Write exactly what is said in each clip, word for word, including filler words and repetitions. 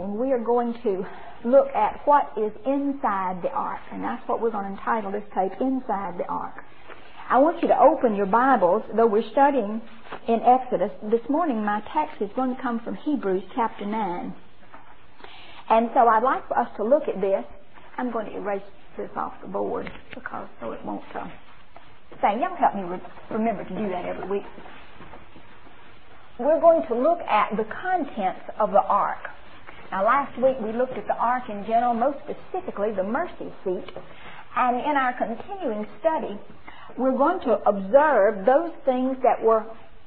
morning we are going to look at what is inside the ark, and that's what we're going to entitle this tape, Inside the Ark. I want you to open your Bibles, though we're studying in Exodus. This morning my text is going to come from Hebrews chapter nine. And so I'd like for us to look at this. I'm going to erase this off the board because so it won't uh, say. Y'all help me re- remember to do that every week. We're going to look at the contents of the ark. Now, last week we looked at the ark in general, most specifically the mercy seat. And in our continuing study, we're going to observe those things that were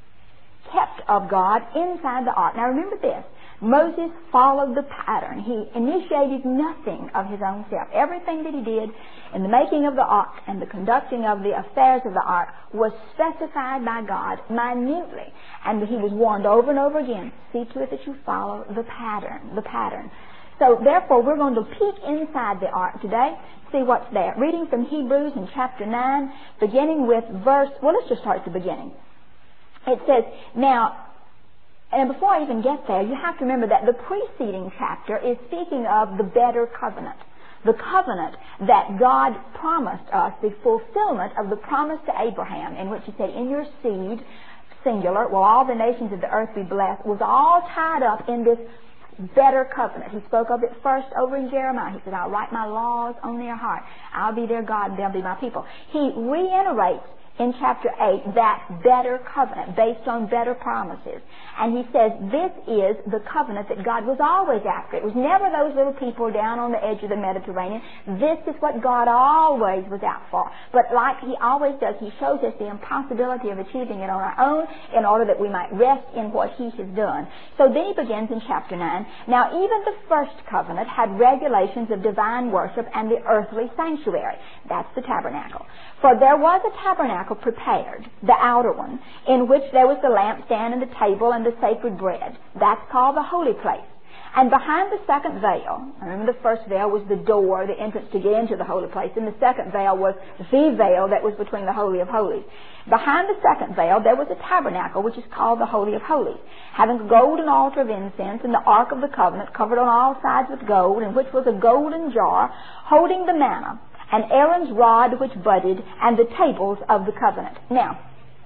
kept of God inside the ark. Now, remember this. Moses followed the pattern. He initiated nothing of his own self. Everything that he did in the making of the ark and the conducting of the affairs of the ark was specified by God minutely. And he was warned over and over again, see to it that you follow the pattern, the pattern. So, therefore, we're going to peek inside the ark today, see what's there. Reading from Hebrews in chapter nine, beginning with verse, well, let's just start at the beginning. It says, now, and before I even get there, you have to remember that the preceding chapter is speaking of the better covenant. The covenant that God promised us, the fulfillment of the promise to Abraham, in which he said, in your seed, singular, will all the nations of the earth be blessed, was all tied up in this better covenant. He spoke of it first over in Jeremiah. He said, I'll write my laws on their heart. I'll be their God, they'll be my people. He reiterates in chapter eight that better covenant based on better promises. And he says this is the covenant that God was always after. It was never those little people down on the edge of the Mediterranean. This is what God always was out for. But like he always does, he shows us the impossibility of achieving it on our own in order that we might rest in what he has done. So then he begins in chapter nine. Now even the first covenant had regulations of divine worship and the earthly sanctuary. That's the tabernacle. For there was a tabernacle prepared, the outer one, in which there was the lampstand and the table and the sacred bread. That's called the holy place. And behind the second veil, remember the first veil was the door, the entrance to get into the holy place, and the second veil was the veil that was between the Holy of Holies. Behind the second veil there was a tabernacle which is called the Holy of Holies, having a golden altar of incense and the ark of the covenant covered on all sides with gold, in which was a golden jar holding the manna, and Aaron's rod which budded, and the tables of the covenant. Now,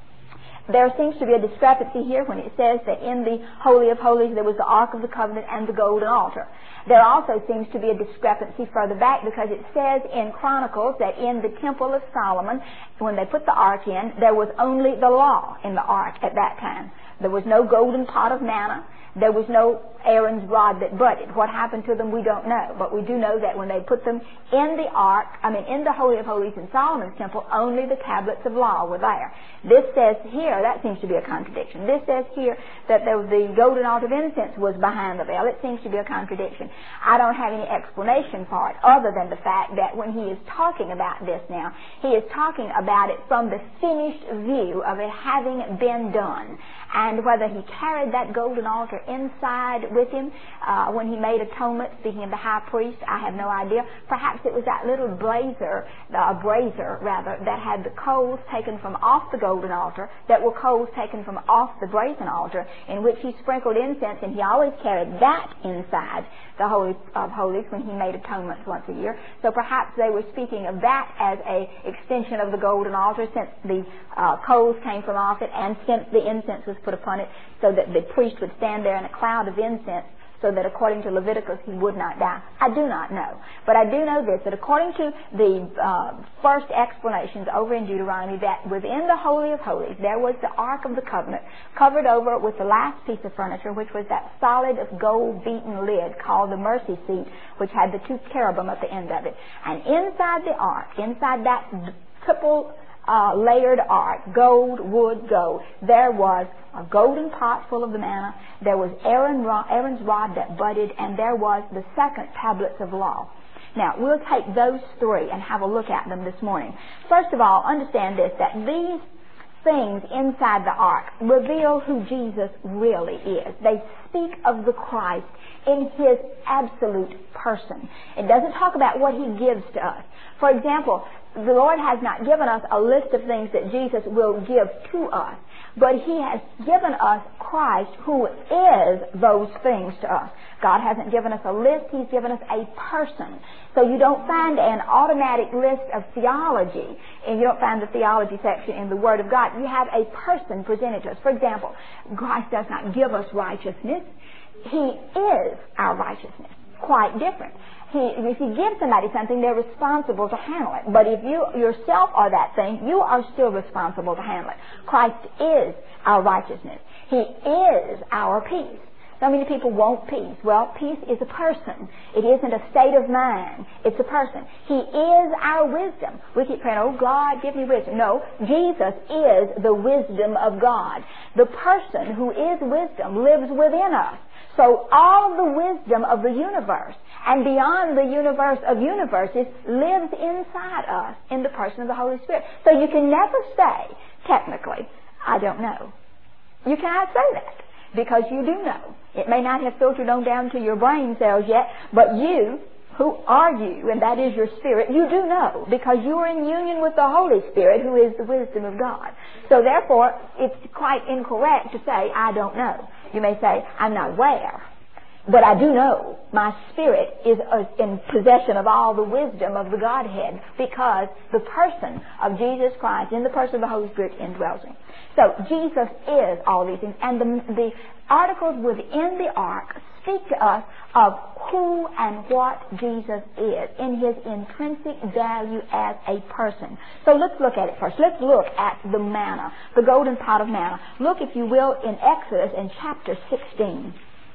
there seems to be a discrepancy here when it says that in the Holy of Holies there was the Ark of the Covenant and the golden altar. There also seems to be a discrepancy further back because it says in Chronicles that in the Temple of Solomon, when they put the Ark in, there was only the law in the Ark at that time. There was no golden pot of manna. There was no Aaron's rod that budded. What happened to them, we don't know. But we do know that when they put them in the ark, I mean in the Holy of Holies in Solomon's temple, only the tablets of law were there. This says here, that seems to be a contradiction. This says here that there was the golden altar of incense was behind the veil. It seems to be a contradiction. I don't have any explanation for it other than the fact that when he is talking about this now, he is talking about it from the finished view of it having been done. And whether he carried that golden altar inside with him uh, when he made atonement, speaking of the high priest, I have no idea. Perhaps it was that little blazer, uh, brazier rather, that had the coals taken from off the golden altar, that were coals taken from off the brazen altar, in which he sprinkled incense, and he always carried that inside the Holy of Holies when he made atonements once a year. So perhaps they were speaking of that as a extension of the golden altar, since the uh, coals came from off it, and since the incense was put upon it, so that the priest would stand there in a cloud of incense, so that according to Leviticus he would not die. I do not know. But I do know this, that according to the uh, first explanations over in Deuteronomy, that within the Holy of Holies there was the Ark of the Covenant covered over with the last piece of furniture, which was that solid gold beaten lid called the mercy seat, which had the two cherubim at the end of it. And inside the Ark, inside that triple Uh, layered ark, gold, wood, gold, there was a golden pot full of the manna, there was Aaron, Aaron's rod that budded, and there was the second tablets of law. Now, we'll take those three and have a look at them this morning. First of all, understand this, that these things inside the ark reveal who Jesus really is. They speak of the Christ in His absolute person. It doesn't talk about what He gives to us. For example, the Lord has not given us a list of things that Jesus will give to us, but He has given us Christ, who is those things to us. God hasn't given us a list, He's given us a person. So you don't find an automatic list of theology, and you don't find the theology section in the Word of God. You have a person presented to us. For example, Christ does not give us righteousness. He is our righteousness. Quite different. He, if you give somebody something, they're responsible to handle it. But if you yourself are that thing, you are still responsible to handle it. Christ is our righteousness. He is our peace. So many people want peace. Well, peace is a person. It isn't a state of mind. It's a person. He is our wisdom. We keep praying, oh God, give me wisdom. No, Jesus is the wisdom of God. The person who is wisdom lives within us. So all the wisdom of the universe and beyond the universe of universes lives inside us in the person of the Holy Spirit. So you can never say, technically, I don't know. You cannot say that because you do know. It may not have filtered on down to your brain cells yet, but you, who are you, and that is your spirit, you do know because you are in union with the Holy Spirit who is the wisdom of God. So therefore, it's quite incorrect to say, I don't know. You may say, I'm not aware, but I do know my spirit is in possession of all the wisdom of the Godhead because the person of Jesus Christ, in the person of the Holy Spirit, indwells him. So Jesus is all these things, and the, the articles within the ark speak to us of who and what Jesus is in His intrinsic value as a person. So let's look at it first. Let's look at the manna, the golden pot of manna. Look, if you will, in Exodus in chapter sixteen.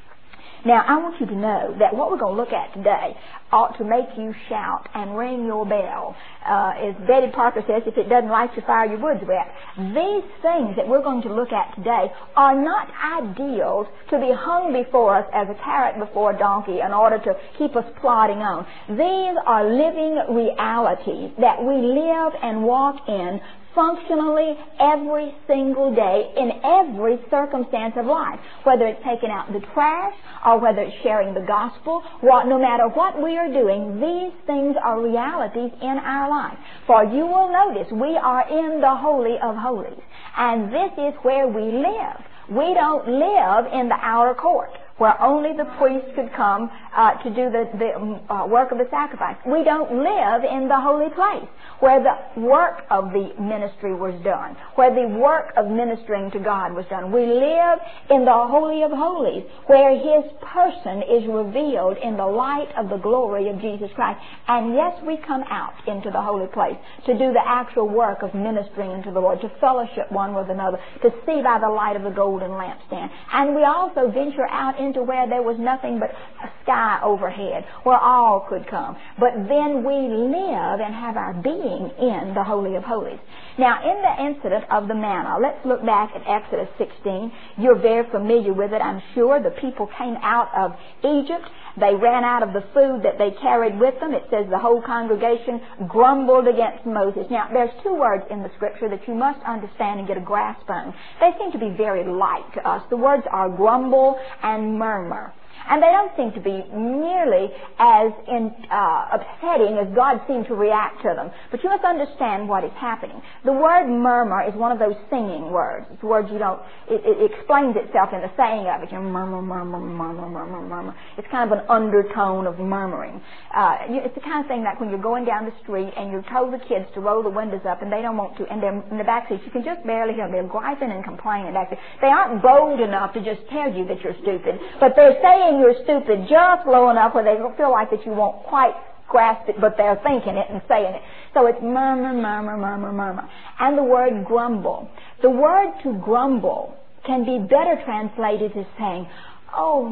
Now, I want you to know that what we're going to look at today ought to make you shout and ring your bell. Uh, as Betty Parker says, if it doesn't light your fire, your wood's wet. These things that we're going to look at today are not ideals to be hung before us as a carrot before a donkey in order to keep us plodding on. These are living realities that we live and walk in functionally every single day in every circumstance of life, whether it's taking out the trash or whether it's sharing the gospel. What, no matter what we are doing, these things are realities in our life. For you will notice we are in the Holy of Holies, and this is where we live. We don't live in the outer court where only the priest could come uh, to do the, the uh, work of the sacrifice. We don't live in the holy place where the work of the ministry was done, where the work of ministering to God was done. We live in the Holy of Holies where His person is revealed in the light of the glory of Jesus Christ. And yes, we come out into the holy place to do the actual work of ministering to the Lord, to fellowship one with another, to see by the light of the golden lampstand. And we also venture out into where there was nothing but a sky overhead, where all could come. But then we live and have our being in the Holy of Holies. Now, in the incident of the manna, let's look back at Exodus sixteen. You're very familiar with it, I'm sure. The people came out of Egypt. They ran out of the food that they carried with them. It says the whole congregation grumbled against Moses. Now, there's two words in the Scripture that you must understand and get a grasp on. They seem to be very light to us. The words are grumble and murmur. And they don't seem to be nearly as in, uh, upsetting as God seemed to react to them. But you must understand what is happening. The word murmur is one of those singing words. It's words you don't, it, it explains itself in the saying of it. You know, murmur, murmur, murmur, murmur, murmur. It's kind of an undertone of murmuring. Uh, you, it's the kind of thing like when you're going down the street and you've told the kids to roll the windows up and they don't want to, and they're in the back seat. You can just barely hear them. They're griping and complaining back there. They aren't bold enough to just tell you that you're stupid, but they're saying you're stupid just low enough where they feel like that you won't quite grasp it, but they're thinking it and saying it. So it's murmur, murmur, murmur, murmur. And the word grumble. The word to grumble can be better translated as saying, oh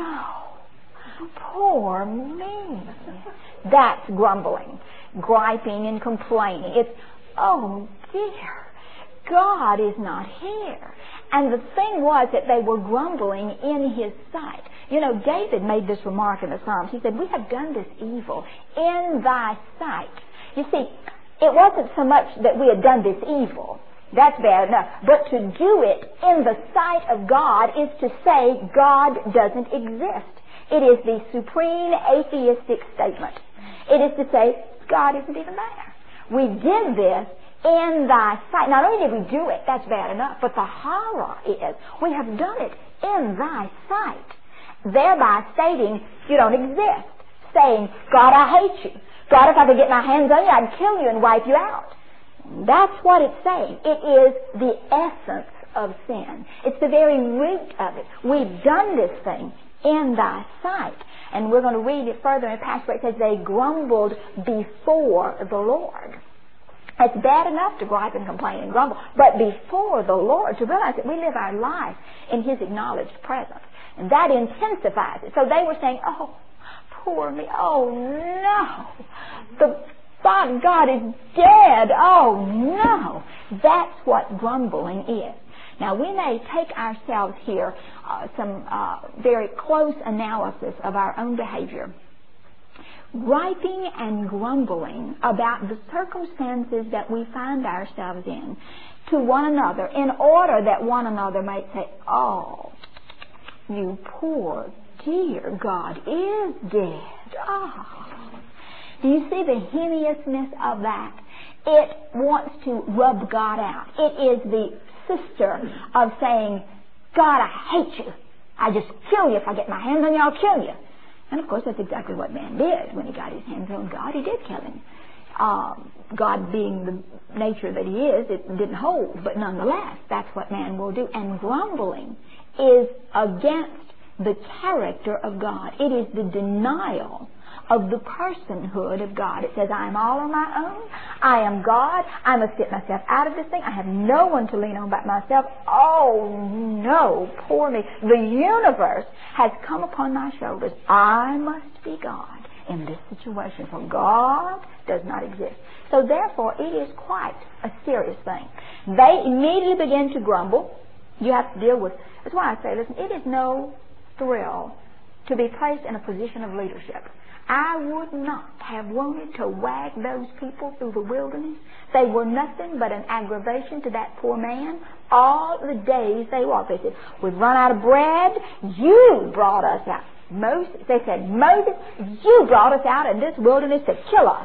no, poor me. That's grumbling, griping and complaining. It's, oh dear, God is not here. And the thing was that they were grumbling in His sight. You know, David made this remark in the Psalms. He said, we have done this evil in Thy sight. You see, it wasn't so much that we had done this evil. That's bad enough. But to do it in the sight of God is to say God doesn't exist. It is the supreme atheistic statement. It is to say God isn't even there. We did this in thy sight. Not only did we do it, that's bad enough, but the horror is we have done it in thy sight, thereby stating you don't exist, saying, God, I hate you. God, if I could get my hands on you, I'd kill you and wipe you out. That's what it's saying. It is the essence of sin. It's the very root of it. We've done this thing in thy sight. And we're going to read it further in the passage where it says they grumbled before the Lord. It's bad enough to gripe and complain and grumble, but before the Lord, to realize that we live our life in His acknowledged presence. And that intensifies it. So they were saying, oh, poor me, oh no, the God, God is dead, oh no. That's what grumbling is. Now, we may take ourselves here uh, some uh, very close analysis of our own behavior. Griping and grumbling about the circumstances that we find ourselves in to one another in order that one another might say, oh, you poor dear, God is dead. Oh. Do you see the hideousness of that? It wants to rub God out. It is the sister of saying, God, I hate you. I just kill you. If I get my hands on you, I'll kill you. And of course, that's exactly what man did. When he got his hands on God, he did kill him. Um, God being the nature that he is, it didn't hold. But nonetheless, that's what man will do. And grumbling is against the character of God. It is the denial of the personhood of God. It says, I am all on my own. I am God. I must get myself out of this thing. I have no one to lean on but myself. Oh, no, poor me. The universe has come upon my shoulders. I must be God in this situation, for God does not exist. So therefore, it is quite a serious thing. They immediately begin to grumble. You have to deal with, that's why I say, listen, it is no thrill to be placed in a position of leadership. I would not have wanted to wag those people through the wilderness. They were nothing but an aggravation to that poor man all the days they walked. They said, we've run out of bread. You brought us out. Moses, they said, Moses, you brought us out in this wilderness to kill us.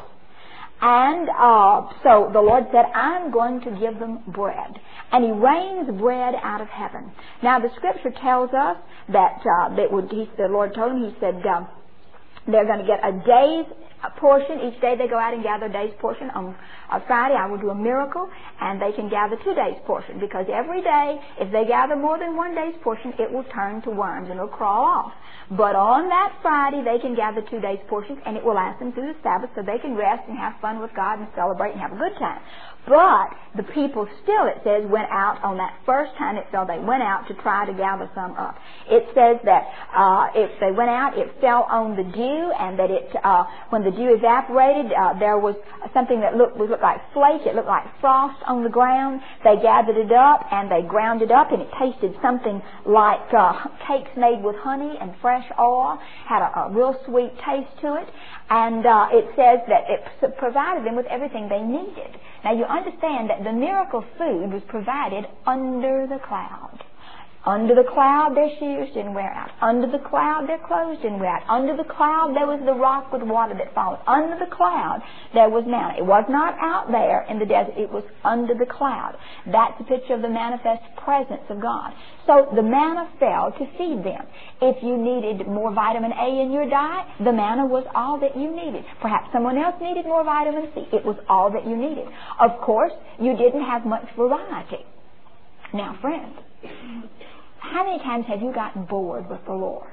And uh, so the Lord said, I'm going to give them bread. And He rains bread out of heaven. Now the Scripture tells us that, uh, that would, he, the Lord told him, He said, uh, they're going to get a day's portion. Each day they go out and gather a day's portion. On uh, Friday I will do a miracle, and they can gather two days' portion, because every day, if they gather more than one day's portion, it will turn to worms and it'll crawl off. But on that Friday they can gather two days' portions, and it will last them through the Sabbath, so they can rest and have fun with God and celebrate and have a good time. But the people still, it says, went out on that first time it fell. They went out to try to gather some up. It says that uh, if they went out, it fell on the dew, and that it, uh, when the dew evaporated, uh, there was something that looked, looked like flake. It looked like frost on the ground. They gathered it up and they ground it up, and it tasted something like uh, cakes made with honey and fresh oil. Had a, a real sweet taste to it. And uh, it says that it provided them with everything they needed. Now you understand that the miracle food was provided under the cloud. Under the cloud, their shoes didn't wear out. Under the cloud, their clothes didn't wear out. Under the cloud, there was the rock with water that followed. Under the cloud, there was manna. It was not out there in the desert. It was under the cloud. That's a picture of the manifest presence of God. So the manna fell to feed them. If you needed more vitamin A in your diet, the manna was all that you needed. Perhaps someone else needed more vitamin C. It was all that you needed. Of course, you didn't have much variety. Now, friends, how many times have you gotten bored with the Lord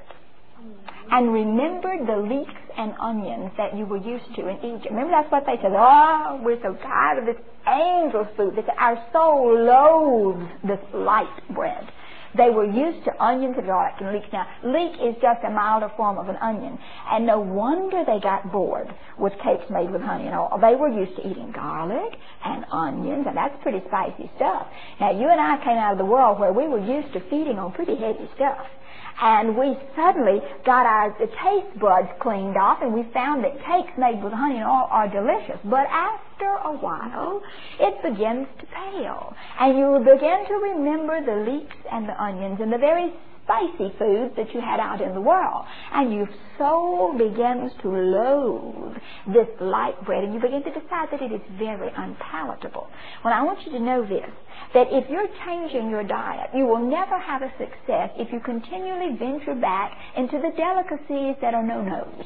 and remembered the leeks and onions that you were used to in Egypt? Remember, that's what they said. Oh, we're so tired of this angel food. This, our soul loathes this light bread. They were used to onions and garlic and leeks. Now, leek is just a milder form of an onion. And no wonder they got bored with cakes made with honey and all. They were used to eating garlic and onions, and that's pretty spicy stuff. Now, you and I came out of the world where we were used to feeding on pretty heavy stuff. and we suddenly got our taste buds cleaned off, and we found that cakes made with honey and oil are delicious. But after a while, it begins to pale, and you begin to remember the leeks and the onions and the very spicy foods that you had out in the world, and your soul begins to loathe this light bread, and you begin to decide that it is very unpalatable. Well, I want you to know this, that if you're changing your diet, you will never have a success if you continually venture back into the delicacies that are no-nos.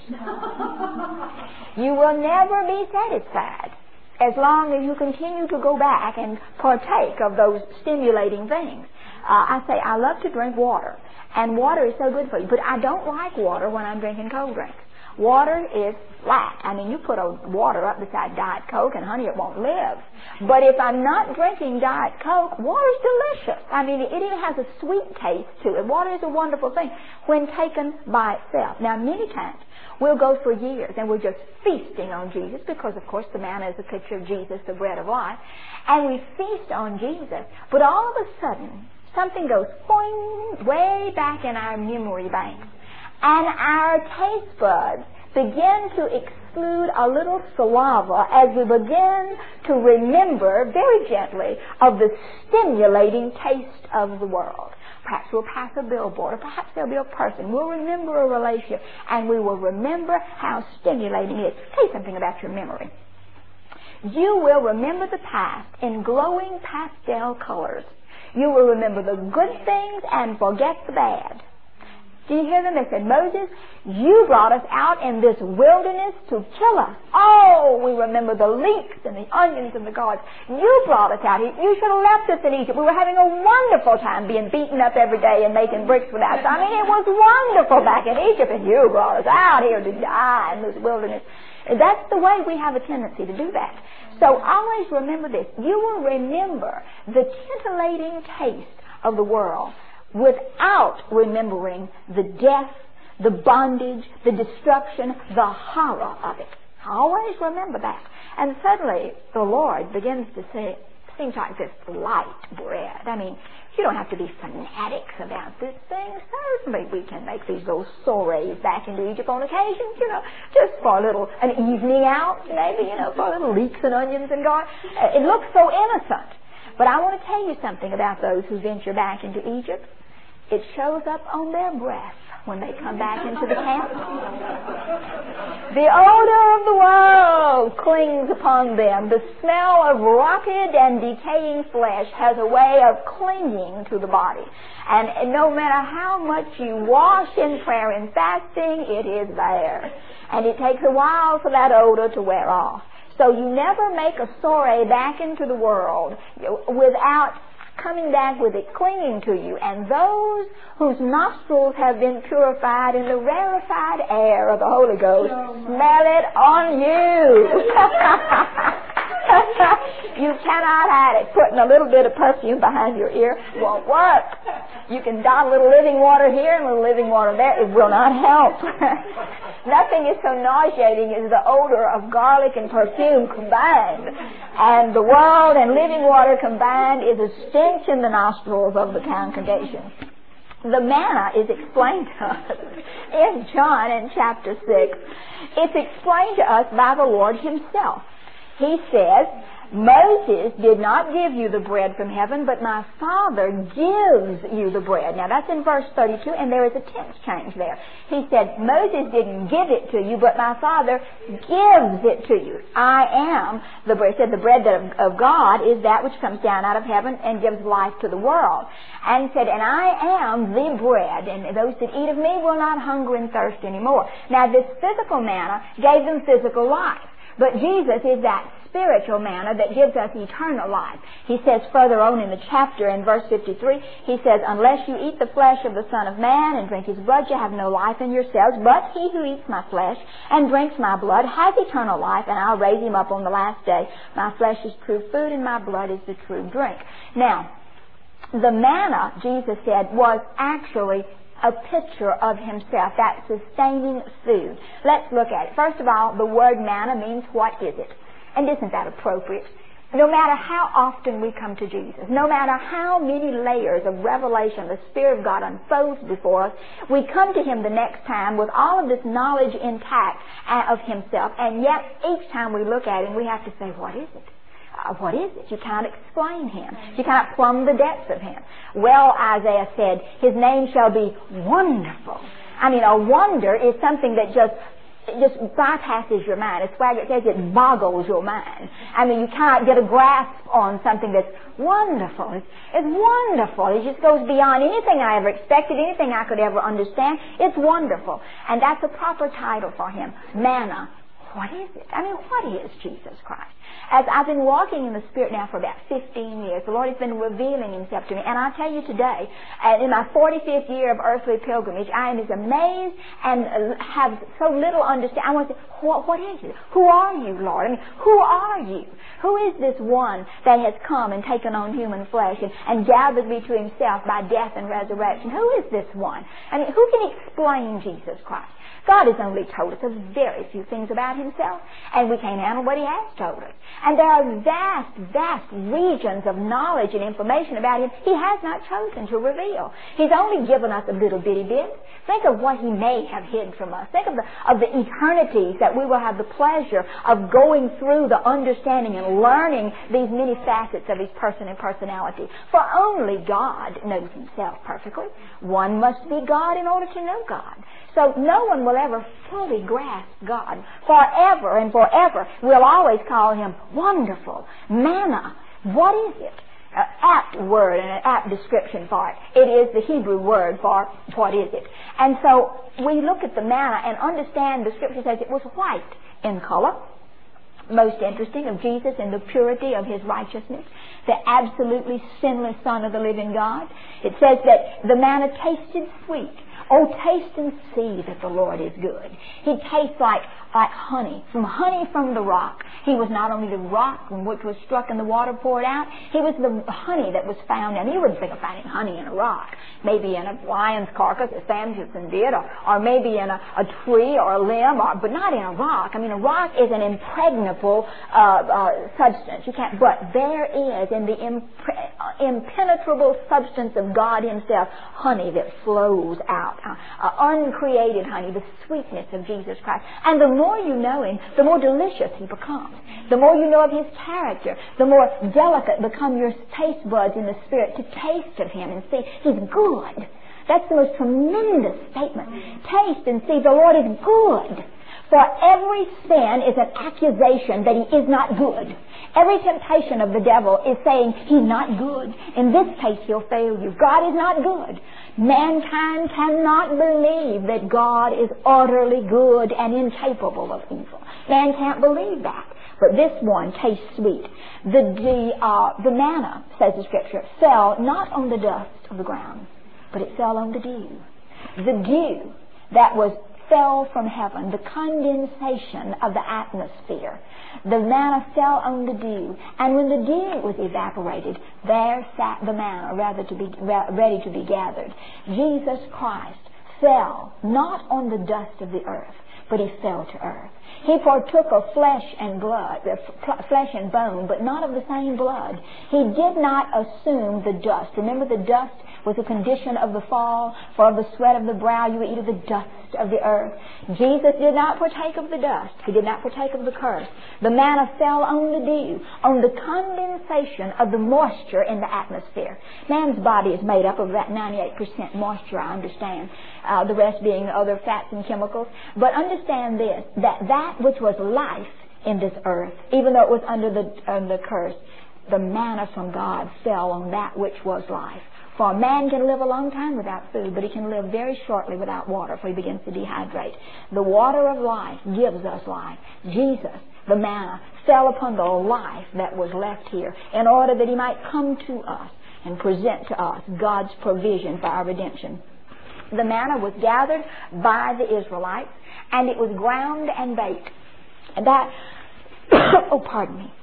You will never be satisfied as long as you continue to go back and partake of those stimulating things. Uh, I say I love to drink water, and water is so good for you, but I don't like water when I'm drinking cold drinks. Water is flat. I mean, you put a water up beside Diet Coke, and honey, it won't live. But if I'm not drinking Diet Coke, water's delicious. I mean, it even has a sweet taste to it. Water is a wonderful thing when taken by itself. Now, many times, we'll go for years, and we're just feasting on Jesus, because, of course, the manna is a picture of Jesus, the bread of life, and we feast on Jesus, but all of a sudden, something goes boing, way back in our memory banks, and our taste buds begin to exclude a little saliva as we begin to remember very gently of the stimulating taste of the world. Perhaps we'll pass a billboard, or perhaps there'll be a person. We'll remember a relationship, and we will remember how stimulating it is. Tell you something about your memory. You will remember the past in glowing pastel colors. You will remember the good things and forget the bad. Do you hear them? They said, Moses, you brought us out in this wilderness to kill us. Oh, we remember the leeks and the onions and the gourds. You brought us out here. You should have left us in Egypt. We were having a wonderful time being beaten up every day and making bricks with us. I mean, it was wonderful back in Egypt, and you brought us out here to die in this wilderness. That's the way we have a tendency to do that. So always remember this. You will remember the titillating taste of the world without remembering the death, the bondage, the destruction, the horror of it. Always remember that. And suddenly the Lord begins to say, seems like this light bread. I mean, you don't have to be fanatics about this thing. Certainly we can make these little soirees back into Egypt on occasion, you know, just for a little, an evening out, maybe, you know, for a little leeks and onions and garlic. It looks so innocent. But I want to tell you something about those who venture back into Egypt. It shows up on their breath when they come back into the camp. The odor of the world clings upon them. The smell of rotted and decaying flesh has a way of clinging to the body. And no matter how much you wash in prayer and fasting, it is there. And it takes a while for that odor to wear off. So you never make a soiree back into the world without coming back with it clinging to you. And those whose nostrils have been purified in the rarefied air of the Holy Ghost, smell it on you. You cannot hide it. Putting a little bit of perfume behind your ear won't work. You can dot a little living water here and a little living water there. It will not help. Nothing is so nauseating as the odor of garlic and perfume combined. And the world and living water combined is a stench in the nostrils of the congregation. The manna is explained to us in John in chapter six. It's explained to us by the Lord Himself. He says, Moses did not give you the bread from heaven, but my Father gives you the bread. Now that's in verse thirty-two, and there is a tense change there. He said, Moses didn't give it to you, but my Father gives it to you. I am the bread. He said the bread of, of God is that which comes down out of heaven and gives life to the world. And he said, and I am the bread, and those that eat of me will not hunger and thirst anymore. Now this physical manna gave them physical life. But Jesus is that spiritual manna that gives us eternal life. He says further on in the chapter in verse fifty-three, he says, unless you eat the flesh of the Son of Man and drink His blood, you have no life in yourselves. But he who eats my flesh and drinks my blood has eternal life, and I'll raise him up on the last day. My flesh is true food, and my blood is the true drink. Now, the manna, Jesus said, was actually a picture of Himself, that sustaining food. Let's look at it. First of all, the word manna means what is it? And isn't that appropriate? No matter how often we come to Jesus, no matter how many layers of revelation the Spirit of God unfolds before us, we come to Him the next time with all of this knowledge intact of Himself, and yet each time we look at Him, we have to say, what is it? Uh, what is it? You can't explain Him. You can't plumb the depths of Him. Well, Isaiah said, His name shall be Wonderful. I mean, a wonder is something that just It just bypasses your mind. As Swaggart says, it boggles your mind. I mean, you can't get a grasp on something that's wonderful. It's, it's wonderful. It just goes beyond anything I ever expected, anything I could ever understand. It's wonderful. And that's a proper title for Him. Manna. What is it? I mean, what is Jesus Christ? As I've been walking in the Spirit now for about fifteen years, the Lord has been revealing Himself to me. And I tell you today, uh, in my forty-fifth year of earthly pilgrimage, I am as amazed and uh, have so little understanding. I want to say, what, what is it? Who are you, Lord? I mean, who are you? Who is this one that has come and taken on human flesh and, and gathered me to Himself by death and resurrection? Who is this one? I mean, who can explain Jesus Christ? God has only told us a very few things about Himself, and we can't handle what He has told us. And there are vast, vast regions of knowledge and information about Him He has not chosen to reveal. He's only given us a little bitty bit. Think of what He may have hid from us. Think of the, of the eternities that we will have the pleasure of going through, the understanding and learning these many facets of His person and personality. For only God knows Himself perfectly. One must be God in order to know God. So no one will ever fully grasp God. Forever and forever, we'll always call Him wonderful. Manna. What is it? An apt word and an apt description for it. It is the Hebrew word for what is it. And so we look at the manna and understand the Scripture says it was white in color. Most interesting, of Jesus in the purity of His righteousness, the absolutely sinless Son of the living God. It says that the manna tasted sweet. Oh, taste and see that the Lord is good. He tastes like, like honey, from honey from the rock. He was not only the rock from which was struck and the water poured out, He was the honey that was found, and you wouldn't think of finding honey in a rock. Maybe in a lion's carcass, as Samuelson did, or, or maybe in a, a tree or a limb, or, but not in a rock. I mean, a rock is an impregnable uh, uh, substance. You can't, but there is in the impre- impenetrable substance of God Himself, honey that flows out. Uh, uh, uncreated honey, the sweetness of Jesus Christ. And the more you know Him, the more delicious He becomes. The more you know of His character, the more delicate become your taste buds in the Spirit to taste of Him and see He's good. That's the most tremendous statement. Taste and see the Lord is good. For every sin is an accusation that He is not good. Every temptation of the devil is saying He's not good. In this case, He'll fail you. God is not good. Mankind cannot believe that God is utterly good and incapable of evil. Man can't believe that. But this one tastes sweet. The, the, uh, the manna, says the Scripture, fell not on the dust of the ground, but it fell on the dew. The dew that was fell from heaven, the condensation of the atmosphere. The manna fell on the dew, and when the dew was evaporated, there sat the manna rather to be ready to be gathered. Jesus Christ fell not on the dust of the earth, but He fell to earth. He partook of flesh and blood, flesh and bone, but not of the same blood. He did not assume the dust. Remember, the dust was a condition of the fall, for of the sweat of the brow you will eat of the dust of the earth. Jesus did not partake of the dust. He did not partake of the curse. The manna fell on the dew, on the condensation of the moisture in the atmosphere. Man's body is made up of about ninety-eight percent moisture, I understand, uh, the rest being other fats and chemicals. But understand this, that that which was life in this earth, even though it was under the, uh, the curse, the manna from God fell on that which was life. For a man can live a long time without food, but he can live very shortly without water, for he begins to dehydrate. The water of life gives us life. Jesus, the manna, fell upon the life that was left here in order that He might come to us and present to us God's provision for our redemption. The manna was gathered by the Israelites, and it was ground and baked. And that, oh, pardon me.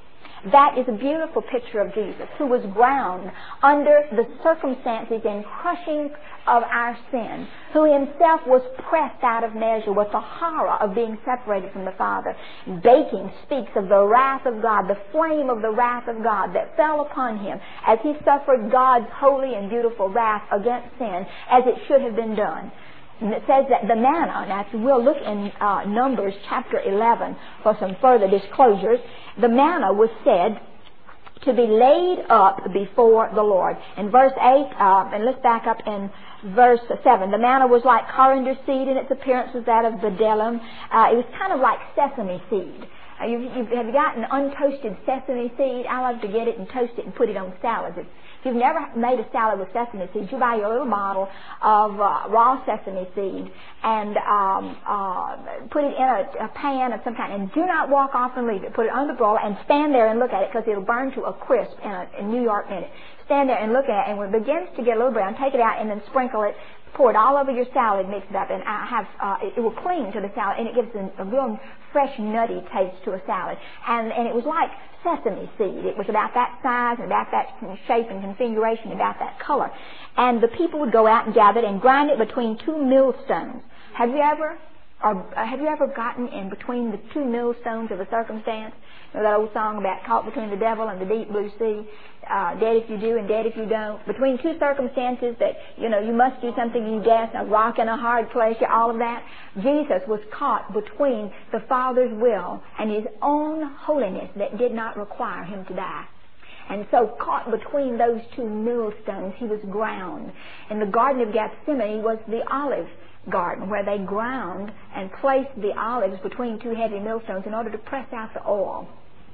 That is a beautiful picture of Jesus, who was ground under the circumstances and crushing of our sin, who himself was pressed out of measure with the horror of being separated from the Father. Baking speaks of the wrath of God, the flame of the wrath of God that fell upon him as he suffered God's holy and beautiful wrath against sin as it should have been done. And it says that the manna, now we'll look in uh, Numbers chapter eleven for some further disclosures, the manna was said to be laid up before the Lord. In verse eight, uh, and let's back up in verse seven, the manna was like coriander seed, and its appearance was that of bdellium. Uh, it was kind of like sesame seed. Uh, you've, you've, have you gotten untoasted sesame seed? I love to get it and toast it and put it on salads. It's, if you've never made a salad with sesame seeds, you buy your little bottle of uh, raw sesame seed and um, uh, put it in a, a pan of some kind, and do not walk off and leave it. Put it on the broiler and stand there and look at it, because it'll burn to a crisp in a in New York minute. Stand there and look at it, and when it begins to get a little brown, take it out and then sprinkle it. Pour it all over your salad, mix it up, and I have uh, it, it will cling to the salad, and it gives a, a real fresh, nutty taste to a salad. And and it was like sesame seed. It was about that size and about that shape and configuration, about that color. And the people would go out and gather it and grind it between two millstones. Have you ever, or uh, have you ever gotten in between the two millstones of a circumstance? You know that old song about caught between the devil and the deep blue sea? Uh, dead if you do and dead if you don't. Between two circumstances that, you know, you must do something, you guess, a rock in a hard place, all of that. Jesus was caught between the Father's will and his own holiness that did not require him to die. And so caught between those two millstones, he was ground. In the Garden of Gethsemane was the olive garden, where they ground and placed the olives between two heavy millstones in order to press out the oil.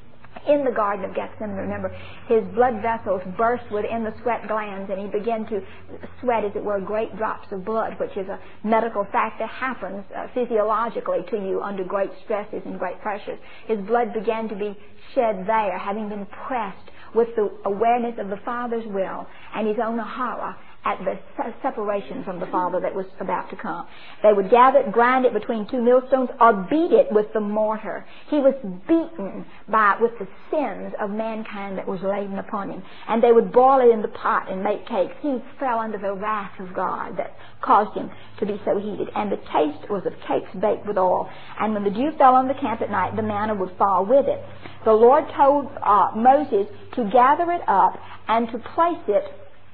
In the Garden of Gethsemane, remember, his blood vessels burst within the sweat glands, and he began to sweat, as it were, great drops of blood, which is a medical fact that happens uh, physiologically to you under great stresses and great pressures. His blood began to be shed there, having been pressed with the awareness of the Father's will and his own horror at the separation from the Father that was about to come. They would gather it, grind it between two millstones, or beat it with the mortar. He was beaten by with the sins of mankind that was laden upon him. And they would boil it in the pot and make cakes. He fell under the wrath of God that caused him to be so heated. And the taste was of cakes baked with oil. And when the dew fell on the camp at night, the manna would fall with it. The Lord told uh, Moses to gather it up and to place it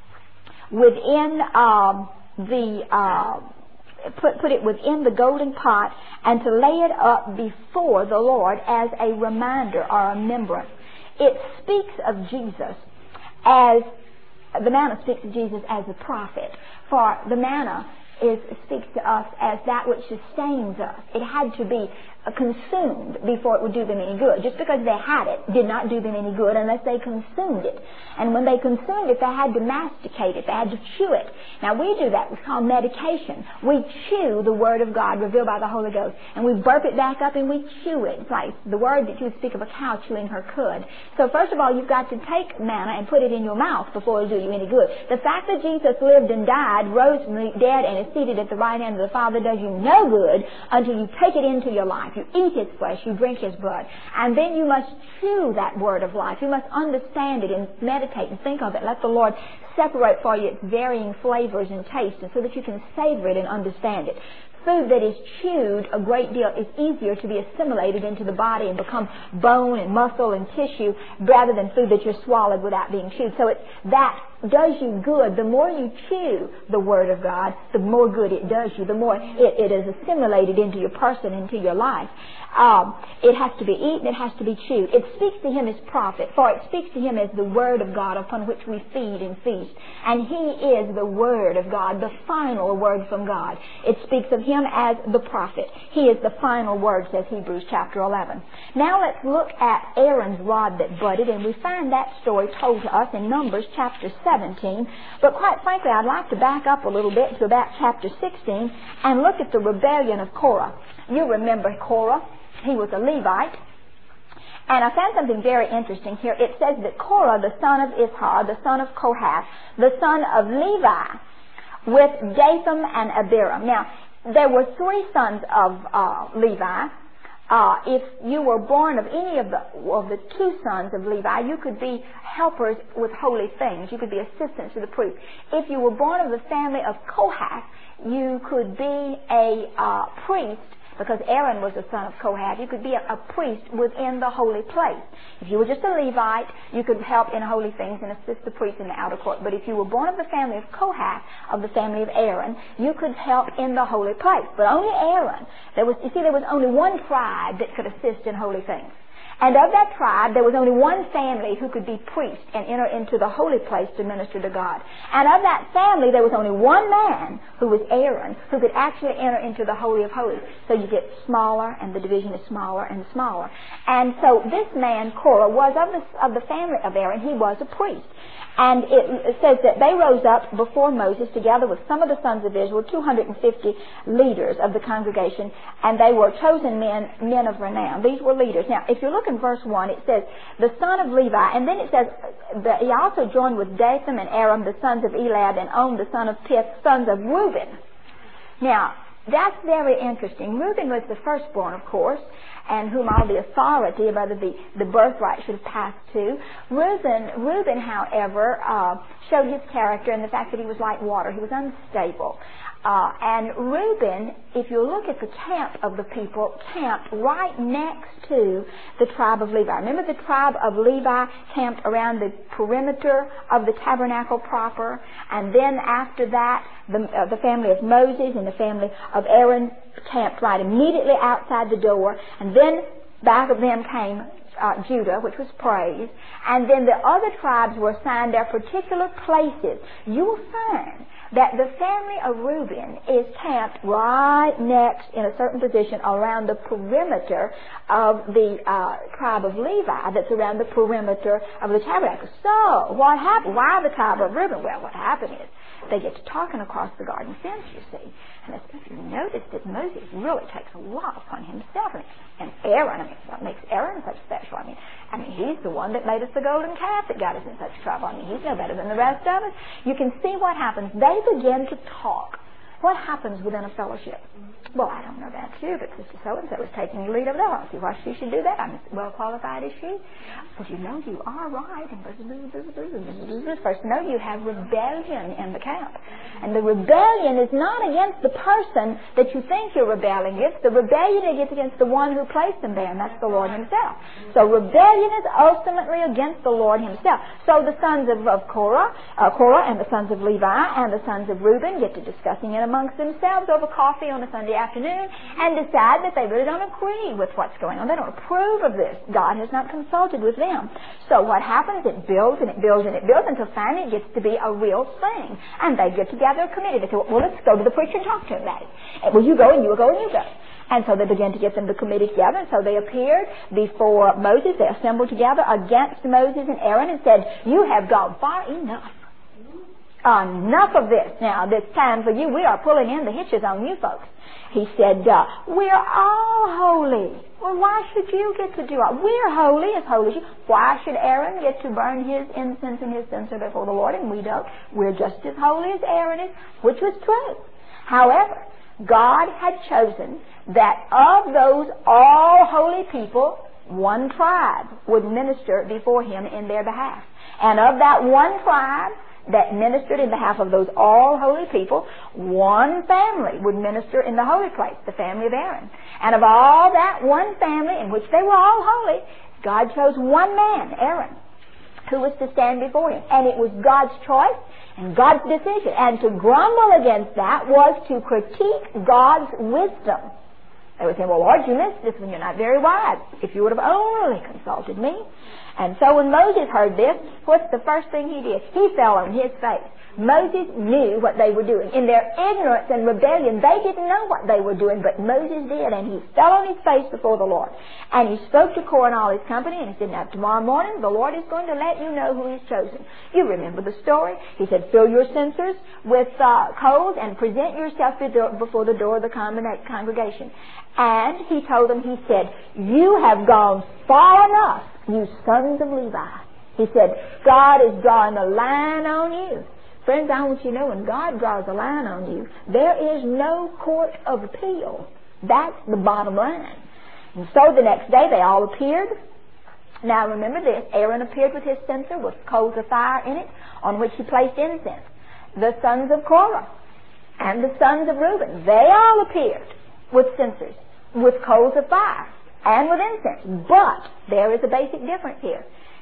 within um, the uh, put put it within the golden pot, and to lay it up before the Lord as a reminder or a remembrance. It speaks of Jesus as the manna speaks of Jesus as a prophet, for the manna is speaks to us as that which sustains us. It had to be consumed before it would do them any good. Just because they had it did not do them any good unless they consumed it. And when they consumed it, they had to masticate it. They had to chew it. Now we do that. It's called medication. We chew the Word of God revealed by the Holy Ghost, and we burp it back up and we chew it. It's like the word that you would speak of a cow chewing her cud. So first of all, you've got to take manna and put it in your mouth before it'll do you any good. The fact that Jesus lived and died, rose from the dead, and is seated at the right hand of the Father does you no good until you take it into your life. You eat his flesh, you drink his blood, and then you must chew that word of life. You must understand it and meditate and think of it. Let the Lord separate for you its varying flavors and tastes, and so that you can savor it and understand it. Food that is chewed a great deal is easier to be assimilated into the body and become bone and muscle and tissue, rather than food that you're swallowed without being chewed. So it's that does you good. The more you chew the Word of God, the more good it does you, the more it, it is assimilated into your person, into your life. Um, it has to be eaten, it has to be chewed. It speaks to him as prophet, for it speaks to him as the Word of God upon which we feed and feast. And he is the Word of God, the final word from God. It speaks of him as the prophet. He is the final word, says Hebrews chapter eleven. Now let's look at Aaron's rod that budded, and we find that story told to us in Numbers chapter seventeen. But quite frankly, I'd like to back up a little bit to about chapter sixteen and look at the rebellion of Korah. You remember Korah. He was a Levite. And I found something very interesting here. It says that Korah, the son of Issachar, the son of Kohath, the son of Levi, with Dathan and Abiram. Now, there were three sons of uh, Levi. Uh, if you were born of any of the of the two sons of Levi, you could be helpers with holy things. You could be assistants to the priest. If you were born of the family of Kohath, you could be a uh, priest, because Aaron was the son of Kohath. You could be a, a priest within the holy place. If you were just a Levite, you could help in holy things and assist the priest in the outer court. But if you were born of the family of Kohath, of the family of Aaron, you could help in the holy place. But only Aaron. There was, you see, there was only one tribe that could assist in holy things. And of that tribe, there was only one family who could be priest and enter into the holy place to minister to God. And of that family, there was only one man, who was Aaron, who could actually enter into the Holy of Holies. So you get smaller, and the division is smaller and smaller. And so this man, Korah, was of the, of the family of Aaron. He was a priest. And it, it says that they rose up before Moses together with some of the sons of Israel, two hundred fifty leaders of the congregation, and they were chosen men, men of renown. These were leaders. Now, if you look in verse one, it says, the son of Levi, and then it says that he also joined with Dathan and Aram, the sons of Eliab, and On, the son of Pith, sons of Reuben. Now, that's very interesting. Reuben was the firstborn, of course, and whom all the authority, rather the, the birthright, should have passed to. Reuben, Reuben however, uh, showed his character in the fact that he was like water. He was unstable. Uh, and Reuben, if you look at the camp of the people, camped right next to the tribe of Levi. Remember, the tribe of Levi camped around the perimeter of the tabernacle proper, and then after that, the, uh, the family of Moses and the family of Aaron camped right immediately outside the door, and then back of them came uh, Judah, which was praise, and then the other tribes were assigned their particular places. You will find that the family of Reuben is camped right next in a certain position around the perimeter of the uh, tribe of Levi that's around the perimeter of the tabernacle. So, what happened? Why the tribe of Reuben? Well, what happened is they get to talking across the garden fence, you see. And if you notice that Moses really takes a lot upon himself. And, and Aaron, I mean, what makes Aaron such special? I mean, I mean, he's the one that made us the golden calf that got us in such trouble. I mean, he's no better than the rest of us. You can see what happens. They begin to talk. What happens within a fellowship? Well, I don't know about you, but Sister So-and-so is taking the lead over there. I don't see why she should do that. I'm as well qualified as she. But you know you are right. And first, know you have rebellion in the camp. And the rebellion is not against the person that you think you're rebelling against. The rebellion is against the one who placed them there, and that's the Lord himself. So rebellion is ultimately against the Lord himself. So the sons of, of Korah, uh, Korah and the sons of Levi and the sons of Reuben get to discussing it amongst themselves over coffee on a Sunday afternoon and decide that they really don't agree with what's going on. They don't approve of this. God has not consulted with them. So what happens? It builds and it builds and it builds until finally it gets to be a real thing. And they get together a committee. They say, well, let's go to the preacher and talk to him about it. And, well, you go and you go and you go. And so they began to get them the committee together. And so they appeared before Moses. They assembled together against Moses and Aaron and said, you have gone far enough. Enough of this. Now, this time for you, we are pulling in the hitches on you folks. He said, uh, we're all holy. Well, why should you get to do it? We're holy, as holy as you. Why should Aaron get to burn his incense and his censer before the Lord, and we don't? We're just as holy as Aaron is, which was true. However, God had chosen that of those all holy people, one tribe would minister before him in their behalf. And of that one tribe that ministered in behalf of those all holy people, one family would minister in the holy place, the family of Aaron. And of all that one family in which they were all holy, God chose one man, Aaron, who was to stand before him. And it was God's choice and God's decision. And to grumble against that was to critique God's wisdom. They would say, well, Lord, you missed this one. You're not very wise. If you would have only consulted me. And so when Moses heard this, what's the first thing he did? He fell on his face. Moses knew what they were doing. In their ignorance and rebellion, they didn't know what they were doing, but Moses did, and he fell on his face before the Lord. And he spoke to Korah and all his company, and he said, now tomorrow morning the Lord is going to let you know who he's chosen. You remember the story. He said, fill your censers with uh, coals and present yourself before the door of the congregation. And he told them, he said, you have gone far enough, you sons of Levi. He said, God is drawing a line on you. Friends, I want you to know, when God draws a line on you, there is no court of appeal. That's the bottom line. And so the next day they all appeared. Now remember this, Aaron appeared with his censer with coals of fire in it, on which he placed incense. The sons of Korah and the sons of Reuben, they all appeared with censers, with coals of fire, and with incense. But there is a basic difference here.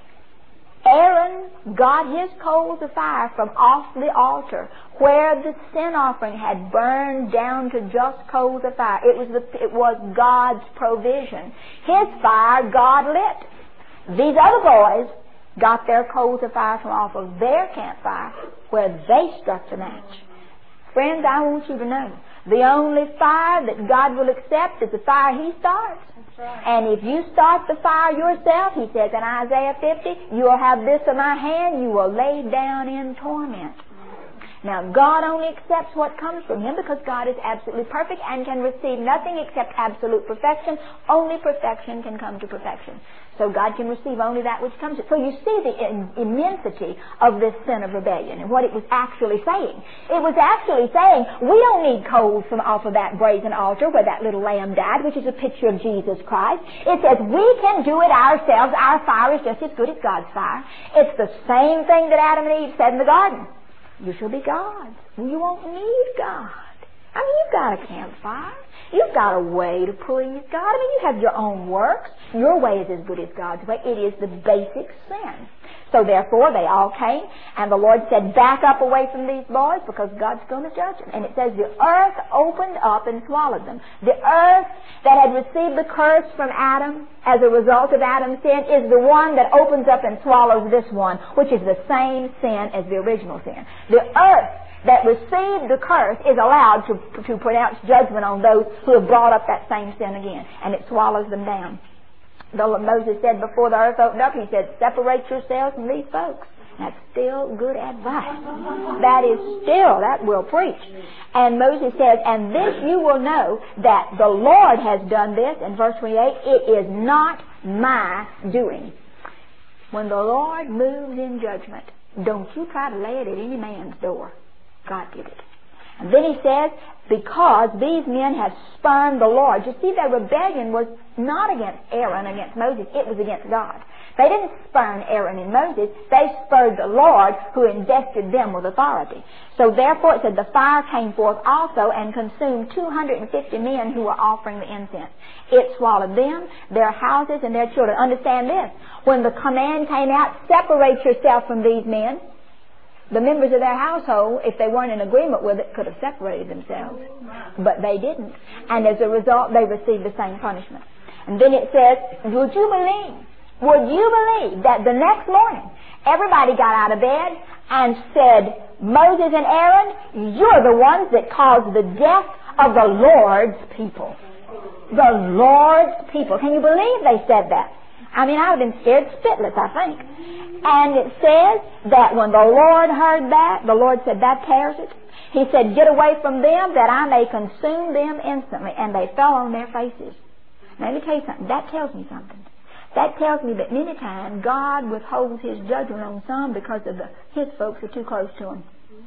Aaron got his coals of fire from off the altar where the sin offering had burned down to just coals of fire. It was, the, it was God's provision. His fire God lit. These other boys got their coals of fire from off of their campfire where they struck the match. Friends, I want you to know, the only fire that God will accept is the fire He starts. Right. And if you start the fire yourself, He says in Isaiah fifty, you will have this in my hand, you will lay down in torment. Now, God only accepts what comes from Him because God is absolutely perfect and can receive nothing except absolute perfection. Only perfection can come to perfection. So God can receive only that which comes. So you see the in, immensity of this sin of rebellion and what it was actually saying. It was actually saying, we don't need coals from off of that brazen altar where that little lamb died, which is a picture of Jesus Christ. It says we can do it ourselves. Our fire is just as good as God's fire. It's the same thing that Adam and Eve said in the garden. You shall be gods. You won't need God. I mean, you've got a campfire. You've got a way to please God. I mean, you have your own works. Your way is as good as God's way. It is the basic sin. So therefore, they all came, and the Lord said, back up away from these boys because God's going to judge them. And it says the earth opened up and swallowed them. The earth that had received the curse from Adam as a result of Adam's sin is the one that opens up and swallows this one, which is the same sin as the original sin. The earth that received the curse is allowed to, to pronounce judgment on those who have brought up that same sin again, and it swallows them down. Though Moses said before the earth opened up, he said, separate yourselves from these folks. That's still good advice. That is still, that will preach. And Moses says, and this you will know that the Lord has done this, in verse twenty-eight, it is not my doing. When the Lord moves in judgment, don't you try to lay it at any man's door. God did it. And then he says, because these men have spurned the Lord. You see, their rebellion was not against Aaron, against Moses. It was against God. They didn't spurn Aaron and Moses. They spurred the Lord who invested them with authority. So therefore it said the fire came forth also and consumed two hundred fifty men who were offering the incense. It swallowed them, their houses, and their children. Understand this. When the command came out, separate yourself from these men, the members of their household, if they weren't in agreement with it, could have separated themselves. But they didn't. And as a result, they received the same punishment. And then it says, would you believe, would you believe that the next morning, everybody got out of bed and said, Moses and Aaron, you're the ones that caused the death of the Lord's people. The Lord's people. Can you believe they said that? I mean, I would have been scared spitless, I think. And it says that when the Lord heard that, the Lord said, that tears it. He said, get away from them that I may consume them instantly. And they fell on their faces. Now, let me tell you something. That tells me something. That tells me that many times God withholds His judgment on some because of the, His folks are too close to Him.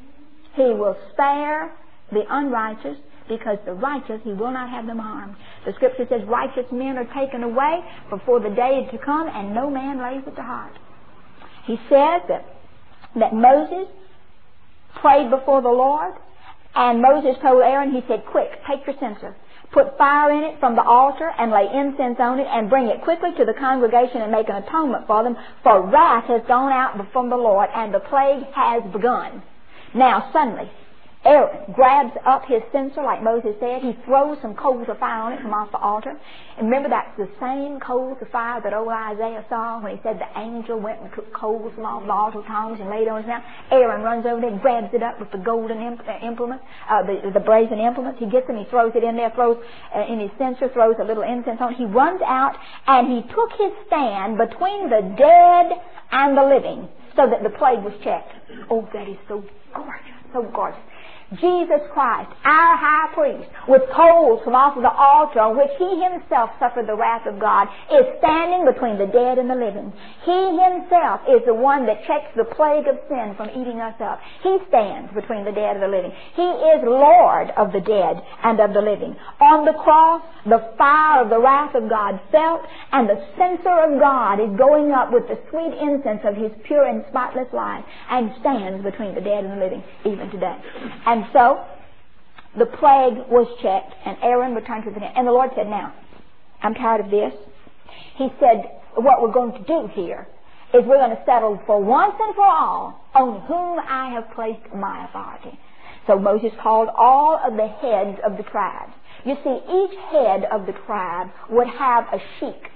He will spare the unrighteous because the righteous He will not have them harmed. The Scripture says righteous men are taken away before the day to come, and no man lays it to heart. He says that, that Moses prayed before the Lord, and Moses told Aaron, he said, quick, take your censer, put fire in it from the altar, and lay incense on it, and bring it quickly to the congregation and make an atonement for them, for wrath has gone out from the Lord, and the plague has begun. Now, suddenly, Aaron grabs up his censer, like Moses said. He throws some coals of fire on it from off the altar. And remember, that's the same coals of fire that old Isaiah saw when he said the angel went and took coals from off the altar tongs and laid on his mouth. Aaron runs over there and grabs it up with the golden implement, uh, the, the brazen implements. He gets them, he throws it in there, throws uh, in his censer, throws a little incense on it. He runs out, and he took his stand between the dead and the living so that the plague was checked. Oh, that is so gorgeous, so gorgeous. Jesus Christ, our high priest, with coals from off of the altar on which he himself suffered the wrath of God, is standing between the dead and the living. He himself is the one that checks the plague of sin from eating us up. He stands between the dead and the living. He is Lord of the dead and of the living. On the cross, the fire of the wrath of God felt, and the censer of God is going up with the sweet incense of his pure and spotless life, and stands between the dead and the living even today. And so, the plague was checked, and Aaron returned to the tent. And the Lord said, now, I'm tired of this. He said, what we're going to do here is we're going to settle for once and for all on whom I have placed my authority. So Moses called all of the heads of the tribes. You see, each head of the tribe would have a sheik.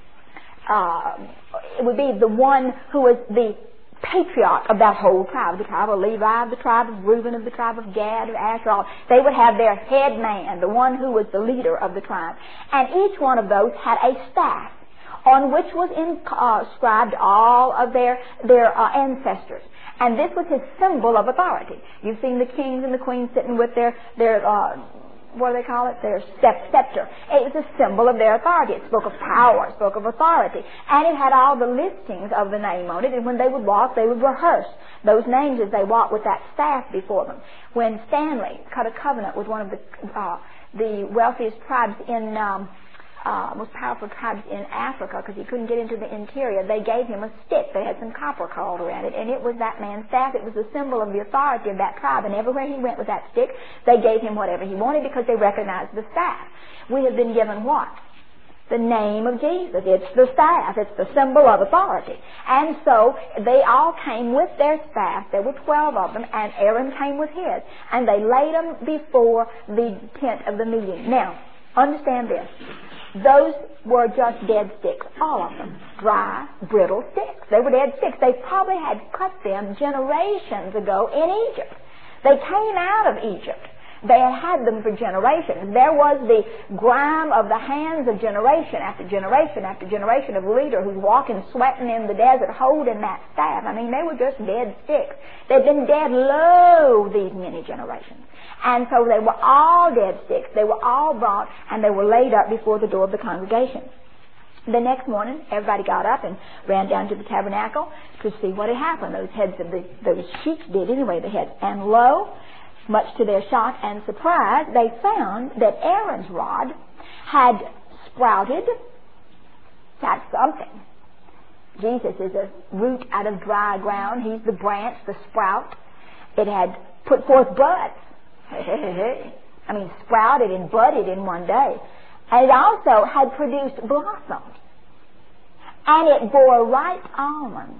Uh, it would be the one who was the patriarch of that whole tribe, the tribe of Levi, the tribe of Reuben, of the tribe of Gad, of Asher. They would have their head man, the one who was the leader of the tribe. And each one of those had a staff on which was inscribed all of their, their uh, ancestors. And this was his symbol of authority. You've seen the kings and the queens sitting with their, their uh, what do they call it? Their scepter. It was a symbol of their authority. It spoke of power, it spoke of authority. And it had all the listings of the name on it. And when they would walk, they would rehearse those names as they walked with that staff before them. When Stanley cut a covenant with one of the uh, the wealthiest tribes in um, Uh, most powerful tribes in Africa, because he couldn't get into the interior, they gave him a stick. They had some copper coiled around it, and it was that man's staff. It was a symbol of the authority of that tribe, and everywhere he went with that stick, they gave him whatever he wanted because they recognized the staff. We have been given what? The name of Jesus. It's the staff. It's the symbol of authority. And so they all came with their staff. There were twelve of them, and Aaron came with his, and they laid them before the tent of the meeting. Now, understand this. Those were just dead sticks, all of them. Dry, brittle sticks. They were dead sticks. They probably had cut them generations ago in Egypt. They came out of Egypt. They had had them for generations. There was the grime of the hands of generation after generation after generation of leader who's walking, sweating in the desert, holding that staff. I mean, they were just dead sticks. They'd been dead low these many generations. And so they were all dead sticks. They were all brought, and they were laid up before the door of the congregation. The next morning, everybody got up and ran down to the tabernacle to see what had happened. Those heads of the, those sheiks did anyway, the heads. And lo, much to their shock and surprise, they found that Aaron's rod had sprouted. That's something. Jesus is a root out of dry ground. He's the branch, the sprout. It had put forth buds. I mean, sprouted and budded in one day. And it also had produced blossoms. And it bore ripe almonds.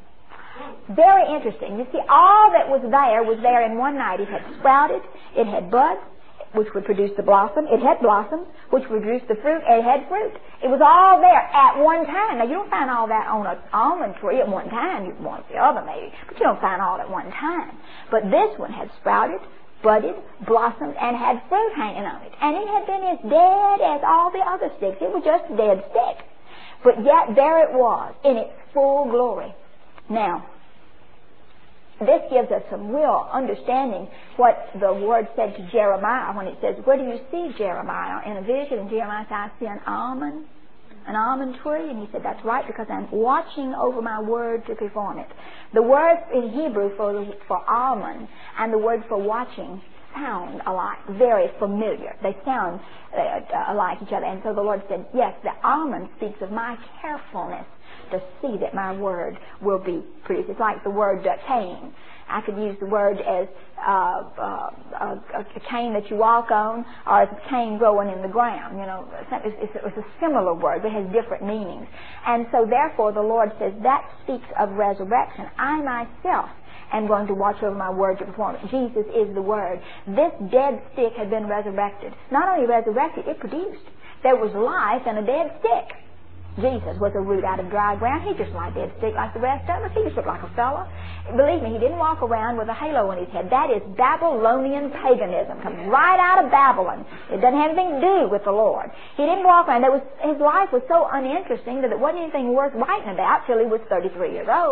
Very interesting. You see, all that was there was there in one night. It had sprouted, it had buds, which would produce the blossom. It had blossoms, which would produce the fruit. It had fruit. It was all there at one time. Now, you don't find all that on an almond tree at one time. You want the other maybe, but you don't find all at one time. But this one had sprouted, budded, blossomed, and had fruit hanging on it. And it had been as dead as all the other sticks. It was just a dead stick. But yet there it was in its full glory. Now, this gives us some real understanding what the Word said to Jeremiah when it says, where do you see Jeremiah? In a vision, and Jeremiah said, I see an almond, an almond tree. And he said, that's right, because I'm watching over my Word to perform it. The word in Hebrew for, for almond and the word for watching sound alike, very familiar. They sound uh, alike each other. And so the Lord said, yes, the almond speaks of my carefulness to see that my word will be produced. It's like the word uh, cane. I could use the word as uh, uh, a, a cane that you walk on, or as a cane growing in the ground. You know, it's, it's, it's a similar word, but it has different meanings. And so therefore the Lord says that speaks of resurrection. I myself am going to watch over my word to perform it. Jesus is the Word. This dead stick had been resurrected. Not only resurrected, it produced. There was life in a dead stick. Jesus was a root out of dry ground. He just like a dead stick like the rest of us. He just looked like a fella. Believe me, he didn't walk around with a halo on his head. That is Babylonian paganism. Comes right out of Babylon. It doesn't have anything to do with the Lord. He didn't walk around. There was, his life was so uninteresting that it wasn't anything worth writing about till he was thirty-three years old.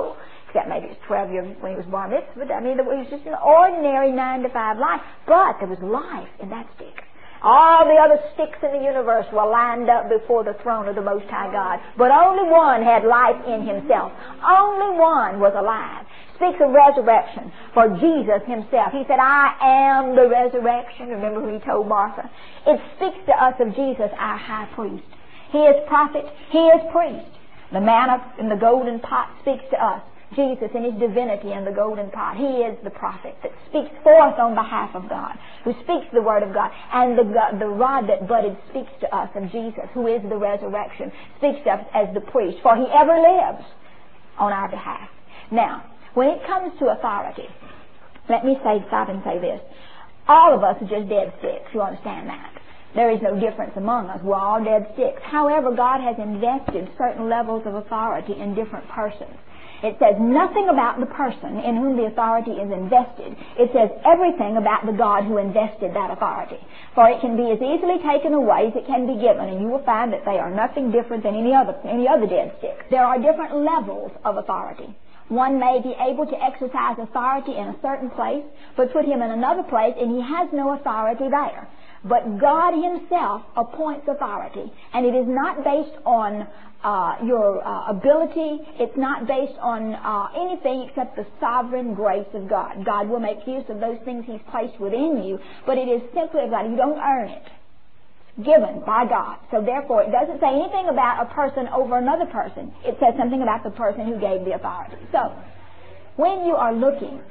except maybe it was twelve years when he was bar mitzvah. I mean, it was just an ordinary nine to five life, but there was life in that stick. All the other sticks in the universe were lined up before the throne of the Most High God, but only one had life in himself. Only one was alive. Speaks of resurrection for Jesus himself. He said, I am the resurrection. Remember who he told Martha? It speaks to us of Jesus, our high priest. He is prophet. He is priest. The manna in the golden pot speaks to us. Jesus in his divinity in the golden pot. He is the prophet that speaks forth on behalf of God, who speaks the word of God. And the, the rod that budded speaks to us of Jesus, who is the resurrection, speaks to us as the priest, for he ever lives on our behalf. Now, when it comes to authority, let me say, stop and say this. All of us are just dead sticks. You understand that? There is no difference among us. We're all dead sticks. However, God has invested certain levels of authority in different persons. It says nothing about the person in whom the authority is invested. It says everything about the God who invested that authority. For it can be as easily taken away as it can be given, and you will find that they are nothing different than any other, any other dead stick. There are different levels of authority. One may be able to exercise authority in a certain place, but put him in another place and he has no authority there. But God himself appoints authority, and it is not based on uh, your uh, ability. It's not based on uh, anything except the sovereign grace of God. God will make use of those things he's placed within you, but it is simply of God. You don't earn it. It's given by God. So therefore, it doesn't say anything about a person over another person. It says something about the person who gave the authority. So, when you are looking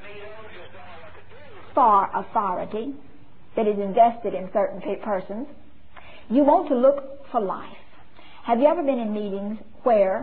for authority that is invested in certain persons, you want to look for life. Have you ever been in meetings where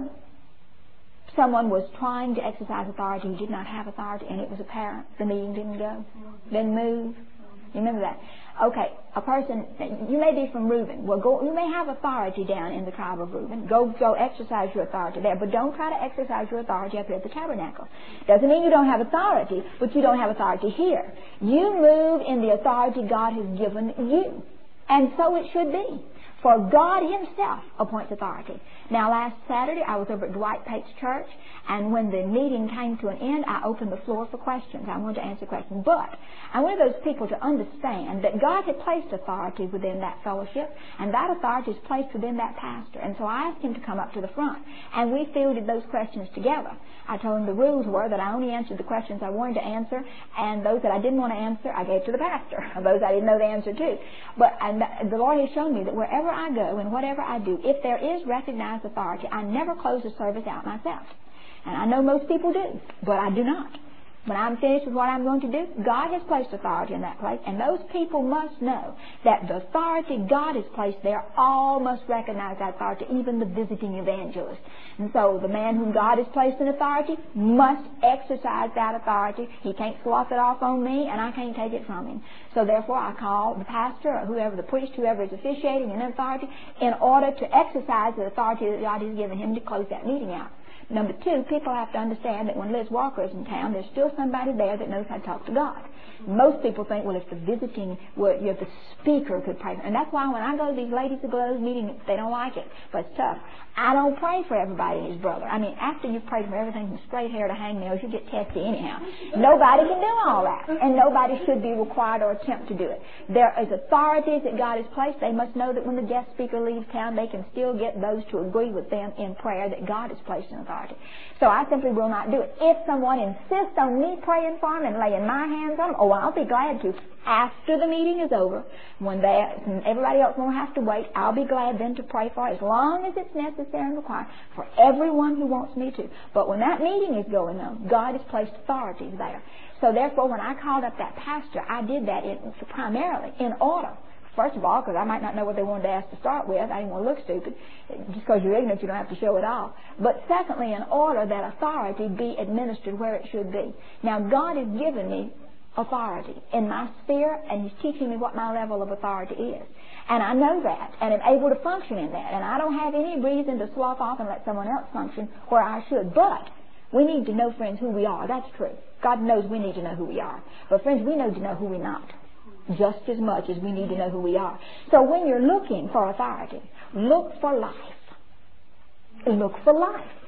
someone was trying to exercise authority who did not have authority, and it was apparent the meeting didn't go, didn't move? You remember that? Okay, a person, you may be from Reuben. Well, go, you may have authority down in the tribe of Reuben. Go, go exercise your authority there, but don't try to exercise your authority up here at the tabernacle. Doesn't mean you don't have authority, but you don't have authority here. You move in the authority God has given you, and so it should be. For God himself appoints authority. Now, last Saturday, I was over at Dwight Pate's church, and when the meeting came to an end, I opened the floor for questions. I wanted to answer questions. But I wanted those people to understand that God had placed authority within that fellowship, and that authority is placed within that pastor. And so I asked him to come up to the front, and we fielded those questions together. I told him the rules were that I only answered the questions I wanted to answer, and those that I didn't want to answer, I gave to the pastor. And those I didn't know the answer to. But and the Lord has shown me that wherever I go and whatever I do, if there is recognized authority, I never close the service out myself. And I know most people do, but I do not. When I'm finished with what I'm going to do, God has placed authority in that place, and those people must know that the authority God has placed there, all must recognize that authority, even the visiting evangelist. And so the man whom God has placed in authority must exercise that authority. He can't slough it off on me, and I can't take it from him. So therefore I call the pastor or whoever, the priest, whoever is officiating in authority, in order to exercise the authority that God has given him to close that meeting out. Number two, people have to understand that when Liz Walker is in town, there's still somebody there that knows how to talk to God. Most people think, well, if the visiting, well, if the speaker could pray. And that's why when I go to these ladies who go to those meetings, they don't like it. But it's tough. I don't pray for everybody and his brother. I mean, after you've prayed for everything from straight hair to hangnails, you get testy anyhow. Nobody can do all that. And nobody should be required or attempt to do it. There is authorities that God has placed. They must know that when the guest speaker leaves town, they can still get those to agree with them in prayer that God has placed in authority. So I simply will not do it. If someone insists on me praying for them and laying my hands on them, oh, I'll be glad to. After the meeting is over, when they, everybody else won't have to wait, I'll be glad then to pray for, as long as it's necessary and required, for everyone who wants me to. But when that meeting is going on, God has placed authorities there. So therefore, when I called up that pastor, I did that in, primarily in order. First of all, because I might not know what they wanted to ask to start with. I didn't want to look stupid. Just because you're ignorant, you don't have to show it all. But secondly, in order that authority be administered where it should be. Now, God has given me authority in my sphere, and he's teaching me what my level of authority is. And I know that, and am able to function in that. And I don't have any reason to slough off and let someone else function where I should. But we need to know, friends, who we are. That's true. God knows we need to know who we are. But, friends, we need to know who we're not, just as much as we need to know who we are. So when you're looking for authority, look for life. Look for life.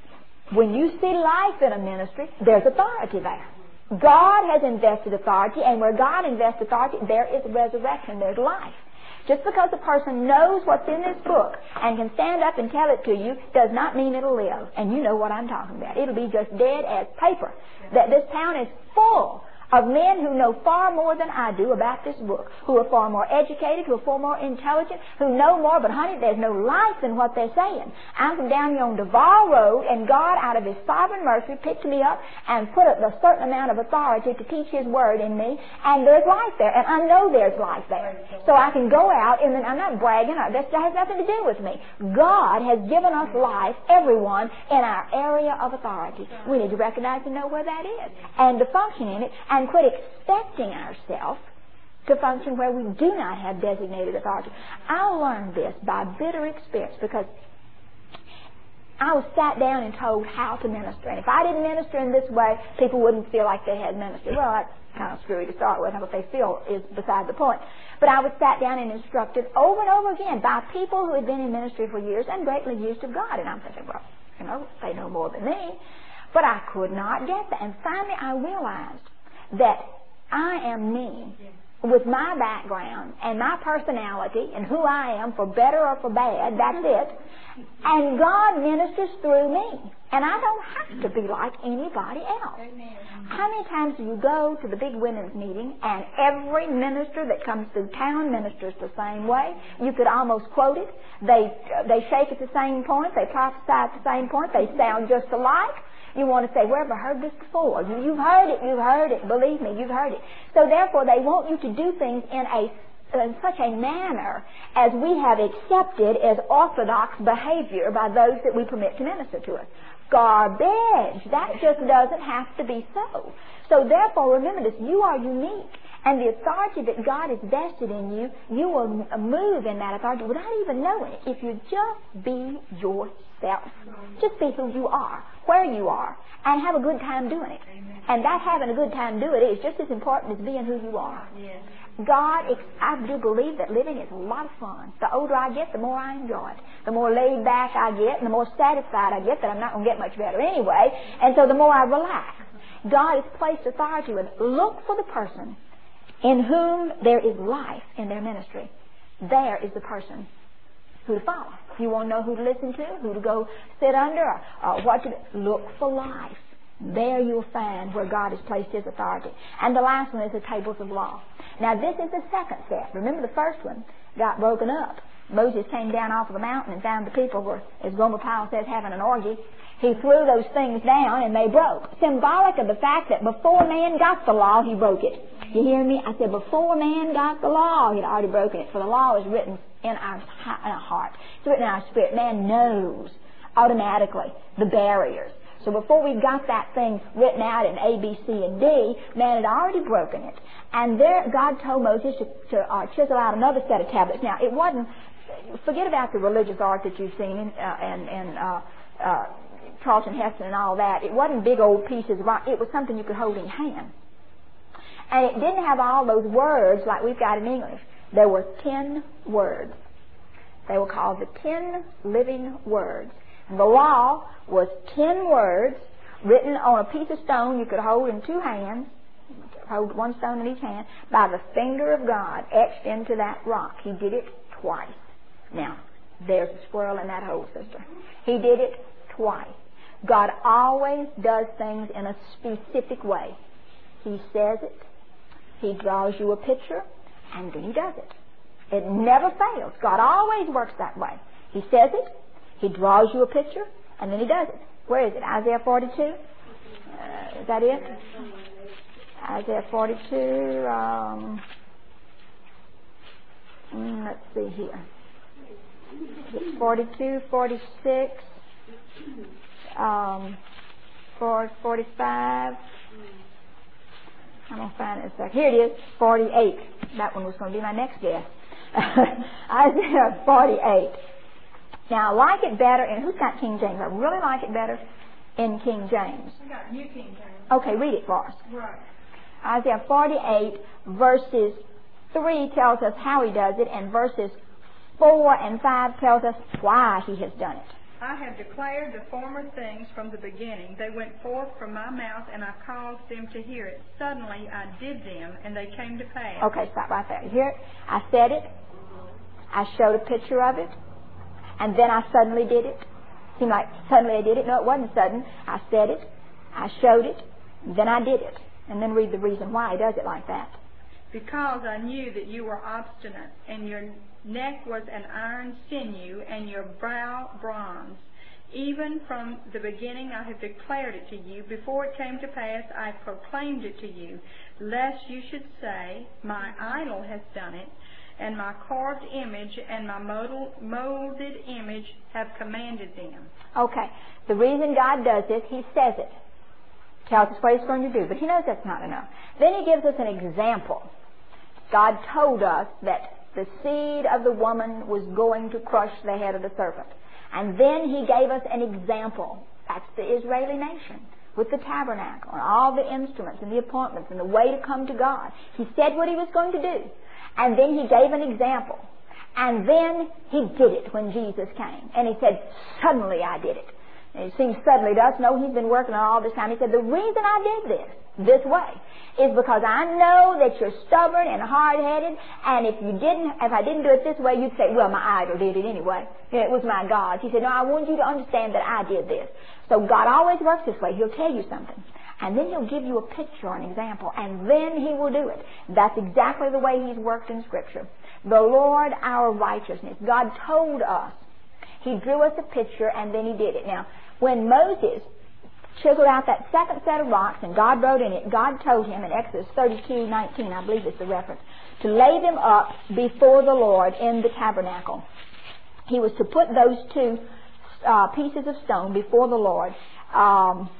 When you see life in a ministry, there's authority there. God has invested authority, and where God invests authority, there is resurrection, there's life. Just because a person knows what's in this book and can stand up and tell it to you does not mean it'll live. And you know what I'm talking about. It'll be just dead as paper. That this town is full of men who know far more than I do about this book, who are far more educated, who are far more intelligent, who know more, but honey, there's no life in what they're saying. I'm from down here on Duval Road, and God, out of His sovereign mercy, picked me up and put a, a certain amount of authority to teach His Word in me, and there's life there, and I know there's life there. So I can go out, and then I'm not bragging, that has nothing to do with me. God has given us life, everyone, in our area of authority. We need to recognize and know where that is, and to function in it, and quit expecting ourselves to function where we do not have designated authority. I learned this by bitter experience because I was sat down and told how to minister. And if I didn't minister in this way, people wouldn't feel like they had ministered. Well, that's kind of screwy to start with, and what they feel is beside the point. But I was sat down and instructed over and over again by people who had been in ministry for years and greatly used of God. And I'm thinking, well, you know, they know more than me. But I could not get that. And finally I realized that I am me with my background and my personality and who I am, for better or for bad, that's it. And God ministers through me. And I don't have to be like anybody else. Amen. How many times do you go to the big women's meeting and every minister that comes through town ministers the same way? You could almost quote it. They, uh, they shake at the same point. They prophesy at the same point. They sound just alike. You want to say, where have I heard this before? You, you've heard it, you've heard it. Believe me, you've heard it. So therefore, they want you to do things in a in such a manner as we have accepted as orthodox behavior by those that we permit to minister to us. Garbage. That just doesn't have to be so. So therefore, remember this, you are unique. And the authority that God has vested in you, you will move in that authority without even knowing it. If you just be yourself. Just be who you are, where you are, and have a good time doing it. Amen. And that having a good time doing it is just as important as being who you are. Yes. God, I do believe that living is a lot of fun. The older I get, the more I enjoy it. The more laid back I get, and the more satisfied I get that I'm not going to get much better anyway. And so the more I relax. God has placed authority with it. Look for the person in whom there is life in their ministry. There is the person who to follow. You want to know who to listen to, who to go sit under, or, or what to do. Look for life. There you'll find where God has placed His authority. And the last one is the tables of law. Now this is the second step. Remember the first one got broken up. Moses came down off of the mountain and found the people were, as Gomer Pyle says, having an orgy. He threw those things down and they broke. Symbolic of the fact that before man got the law, he broke it. You hear me? I said before man got the law, he'd already broken it. For the law is written in our, in our heart. It's written in our spirit. Man knows automatically the barriers. So before we got that thing written out in A, B, C, and D, man had already broken it. And there God told Moses to, to uh, chisel out another set of tablets. Now, it wasn't, forget about the religious art that you've seen in, uh, and, and uh, uh, Charlton Heston and all that. It wasn't big old pieces of rock. It was something you could hold in your hand. And it didn't have all those words like we've got in English. There were ten words. They were called the ten living words. And the law was ten words written on a piece of stone you could hold in two hands, hold one stone in each hand, by the finger of God etched into that rock. He did it twice. Now, there's a squirrel in that hole, sister. He did it twice. God always does things in a specific way. He says it, He draws you a picture, and then He does it. It never fails. God always works that way. He says it, He draws you a picture, and then He does it. Where is it? Isaiah forty-two? Uh, is that it? Isaiah forty-two. Um, mm, let's see here. It's forty-two, forty-six, um, forty-five. I'm going to find it in a second. Here it is, forty-eight. That one was going to be my next guess. Isaiah forty-eight. Now, I like it better, and who's got King James? I really like it better in King James. I got New King James. Okay, read it for us. Right. Isaiah forty-eight, verses three tells us how He does it, and verses four and five tells us why He has done it. I have declared the former things from the beginning. They went forth from my mouth, and I caused them to hear it. Suddenly I did them, and they came to pass. Okay, stop right there. You hear it? I said it. I showed a picture of it. And then I suddenly did it. Seemed like suddenly I did it. No, it wasn't sudden. I said it. I showed it. Then I did it. And then read the reason why he does it like that. Because I knew that you were obstinate, and your neck was an iron sinew, and your brow bronze. Even from the beginning I have declared it to you. Before it came to pass, I proclaimed it to you, lest you should say, my idol has done it, and my carved image and my molded image have commanded them. Okay. The reason God does this, he says it. Tells us what he's going to do. But he knows that's not enough. Then he gives us an example. God told us that the seed of the woman was going to crush the head of the serpent. And then he gave us an example. That's the Israeli nation, with the tabernacle and all the instruments and the appointments and the way to come to God. He said what he was going to do. And then he gave an example. And then he did it when Jesus came. And he said, suddenly I did it. And it seems suddenly to us. No, he's been working on all this time. He said, the reason I did this, this way, is because I know that you're stubborn and hard-headed, and if you didn't, if I didn't do it this way, you'd say, well, my idol did it anyway. It was my God. He said, no, I want you to understand that I did this. So God always works this way. He'll tell you something, and then he'll give you a picture or an example, and then he will do it. That's exactly the way he's worked in Scripture. The Lord our righteousness. God told us. He drew us a picture, and then he did it. Now, when Moses chiseled out that second set of rocks, and God wrote in it, God told him in Exodus thirty-two nineteen, I believe it's the reference, to lay them up before the Lord in the tabernacle. He was to put those two uh, pieces of stone before the Lord. Um,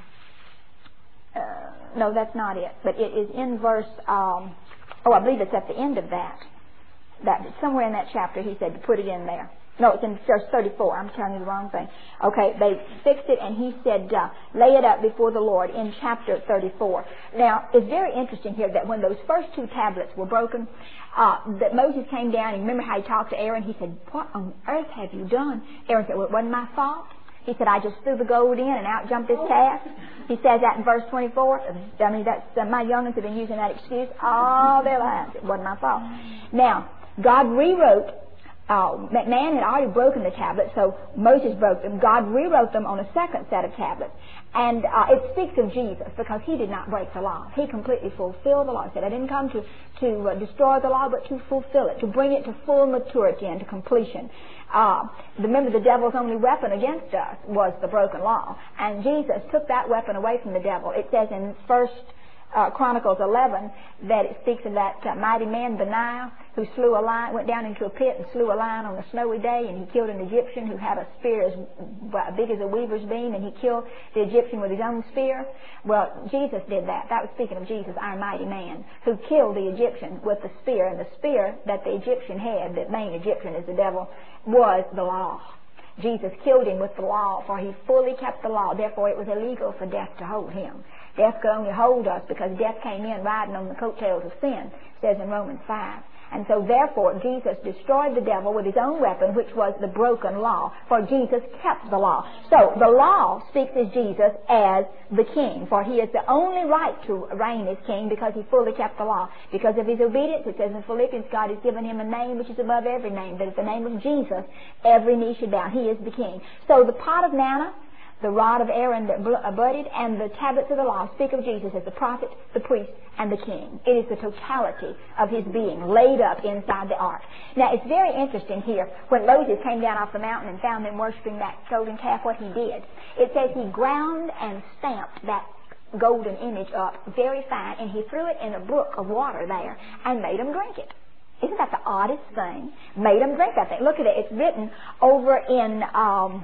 uh, no, that's not it, but it is in verse, um, oh, I believe it's at the end of that. That somewhere in that chapter he said to put it in there. No, it's in verse thirty-four. I'm telling you the wrong thing. Okay, they fixed it, and he said, uh, lay it up before the Lord in chapter thirty-four. Now, it's very interesting here that when those first two tablets were broken, uh, that Moses came down, and remember how he talked to Aaron? He said, what on earth have you done? Aaron said, well, it wasn't my fault. He said, I just threw the gold in and out jumped this calf. He says that in verse twenty-four. I mean, that's, uh, my youngins have been using that excuse all their lives. It wasn't my fault. Now, God rewrote. Uh, man had already broken the tablets, so Moses broke them. God rewrote them on a second set of tablets. And uh, it speaks of Jesus, because he did not break the law. He completely fulfilled the law. He said, I didn't come to, to uh, destroy the law, but to fulfill it, to bring it to full maturity and to completion. Uh, remember, the devil's only weapon against us was the broken law. And Jesus took that weapon away from the devil. It says in First Uh, Chronicles eleven that it speaks of that uh, mighty man Benaiah who slew a lion, went down into a pit and slew a lion on a snowy day, and he killed an Egyptian who had a spear as big as a weaver's beam, and he killed the Egyptian with his own spear. Well, Jesus did that. That was speaking of Jesus, our mighty man, who killed the Egyptian with the spear, and the spear that the Egyptian had, the main Egyptian is the devil, was the law. Jesus killed him with the law, for he fully kept the law. Therefore, it was illegal for death to hold him. Death could only hold us because death came in riding on the coattails of sin, it says in Romans five. And so, therefore, Jesus destroyed the devil with his own weapon, which was the broken law, for Jesus kept the law. So, the law speaks of Jesus as the king, for he is the only right to reign as king because he fully kept the law. Because of his obedience, it says in Philippians, God has given him a name which is above every name, that at the name of Jesus, every knee should bow. He is the king. So, the pot of manna, the rod of Aaron that budded, and the tablets of the law speak of Jesus as the prophet, the priest, and the king. It is the totality of his being laid up inside the ark. Now, it's very interesting here. When Moses came down off the mountain and found them worshiping that golden calf, what he did, it says he ground and stamped that golden image up very fine, and he threw it in a brook of water there and made them drink it. Isn't that the oddest thing? Made them drink that thing. Look at it. It's written over in... Um,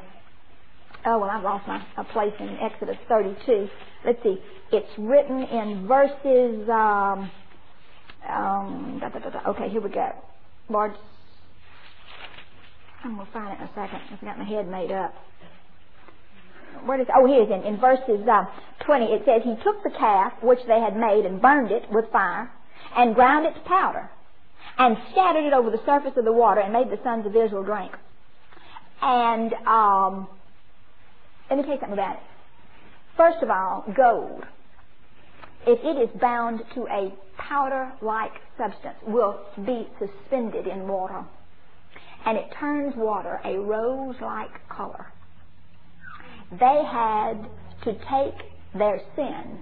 Oh, well, I've lost my a place in Exodus thirty-two. Let's see. It's written in verses... Um, um, da, da, da, da. Okay, here we go. Lord, I'm going to find it in a second. I've got my head made up. Where is, oh, here it is. In, in verses uh, twenty, it says, he took the calf which they had made and burned it with fire and ground it to powder and scattered it over the surface of the water and made the sons of Israel drink. And... Um, Let me tell you something about it. First of all, gold, if it is bound to a powder-like substance, will be suspended in water. And it turns water a rose-like color. They had to take their sin,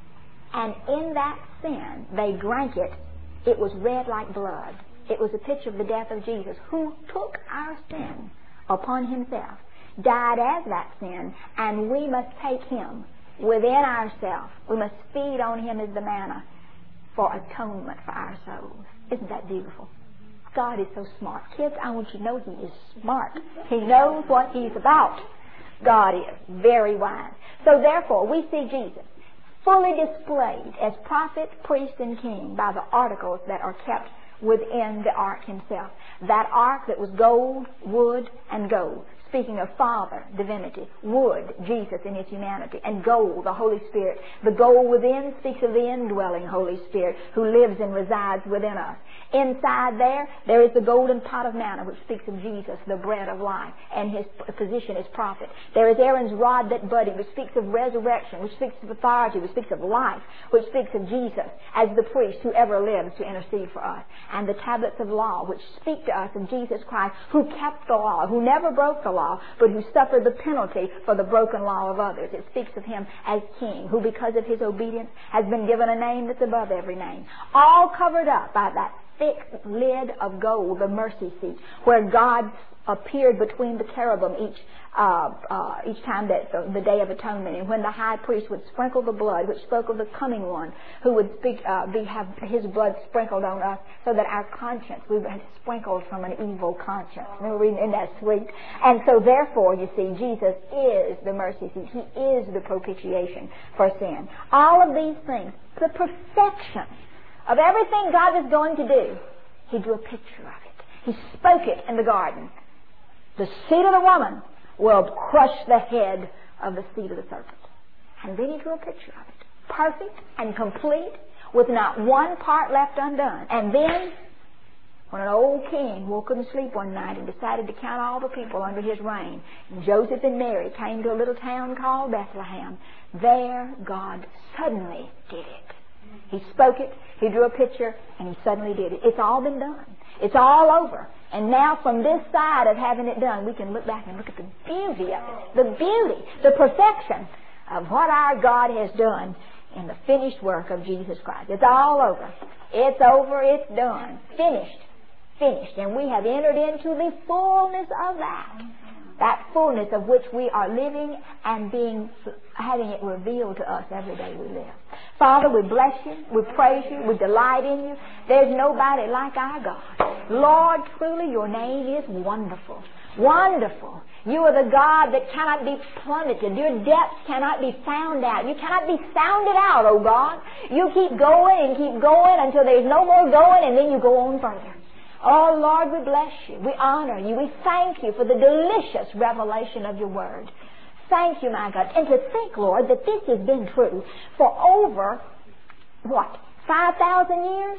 and in that sin, they drank it. It was red like blood. It was a picture of the death of Jesus, who took our sin upon himself, died as that sin, and we must take him within ourselves. We must feed on him as the manna for atonement for our souls. Isn't that beautiful? God is so smart. Kids, I want you to know he is smart. He knows what he's about. God is very wise. So therefore, we see Jesus fully displayed as prophet, priest, and king by the articles that are kept within the ark himself. That ark that was gold, wood, and gold. Speaking of Father, divinity, wood, Jesus in his humanity, and gold, the Holy Spirit. The gold within speaks of the indwelling Holy Spirit who lives and resides within us. Inside there, there is the golden pot of manna which speaks of Jesus, the bread of life, and his position as prophet. There is Aaron's rod that budded, which speaks of resurrection, which speaks of authority, which speaks of life, which speaks of Jesus as the priest who ever lives to intercede for us. And the tablets of law, which speak to us of Jesus Christ, who kept the law, who never broke the law, but who suffered the penalty for the broken law of others. It speaks of him as king, who because of his obedience has been given a name that's above every name. All covered up by that thick lid of gold, the mercy seat, where God appeared between the cherubim each uh, uh, each time that uh, the Day of Atonement, and when the high priest would sprinkle the blood, which spoke of the coming one, who would speak, uh, be have his blood sprinkled on us, so that our conscience we would be sprinkled from an evil conscience. Remember reading, isn't that sweet? And so therefore, you see, Jesus is the mercy seat. He is the propitiation for sin. All of these things, the perfection of everything God was going to do, he drew a picture of it. He spoke it in the garden. The seed of the woman will crush the head of the seed of the serpent. And then he drew a picture of it. Perfect and complete, with not one part left undone. And then, when an old king who couldn't sleep one night and decided to count all the people under his reign, Joseph and Mary came to a little town called Bethlehem. There, God suddenly did it. He spoke it, he drew a picture, and he suddenly did it. It's all been done. It's all over. And now from this side of having it done, we can look back and look at the beauty of it. The beauty, the perfection of what our God has done in the finished work of Jesus Christ. It's all over. It's over. It's done. Finished. Finished. And we have entered into the fullness of that. That fullness of which we are living and being, having it revealed to us every day we live. Father, we bless you, we praise you, we delight in you. There's nobody like our God. Lord, truly your name is wonderful. Wonderful. You are the God that cannot be plummeted. Your depths cannot be found out. You cannot be sounded out, oh God. You keep going and keep going until there's no more going, and then you go on further. Oh, Lord, we bless you. We honor you. We thank you for the delicious revelation of your word. Thank you, my God. And to think, Lord, that this has been true for over, what, five thousand years?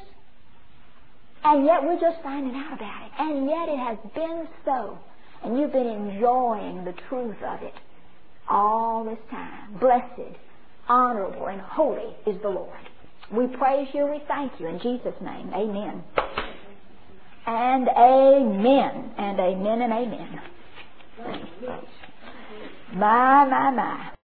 And yet we're just finding out about it. And yet it has been so. And you've been enjoying the truth of it all this time. Blessed, honorable, and holy is the Lord. We praise you and we thank you. In Jesus' name, amen. And amen. And amen and amen. My, my, my.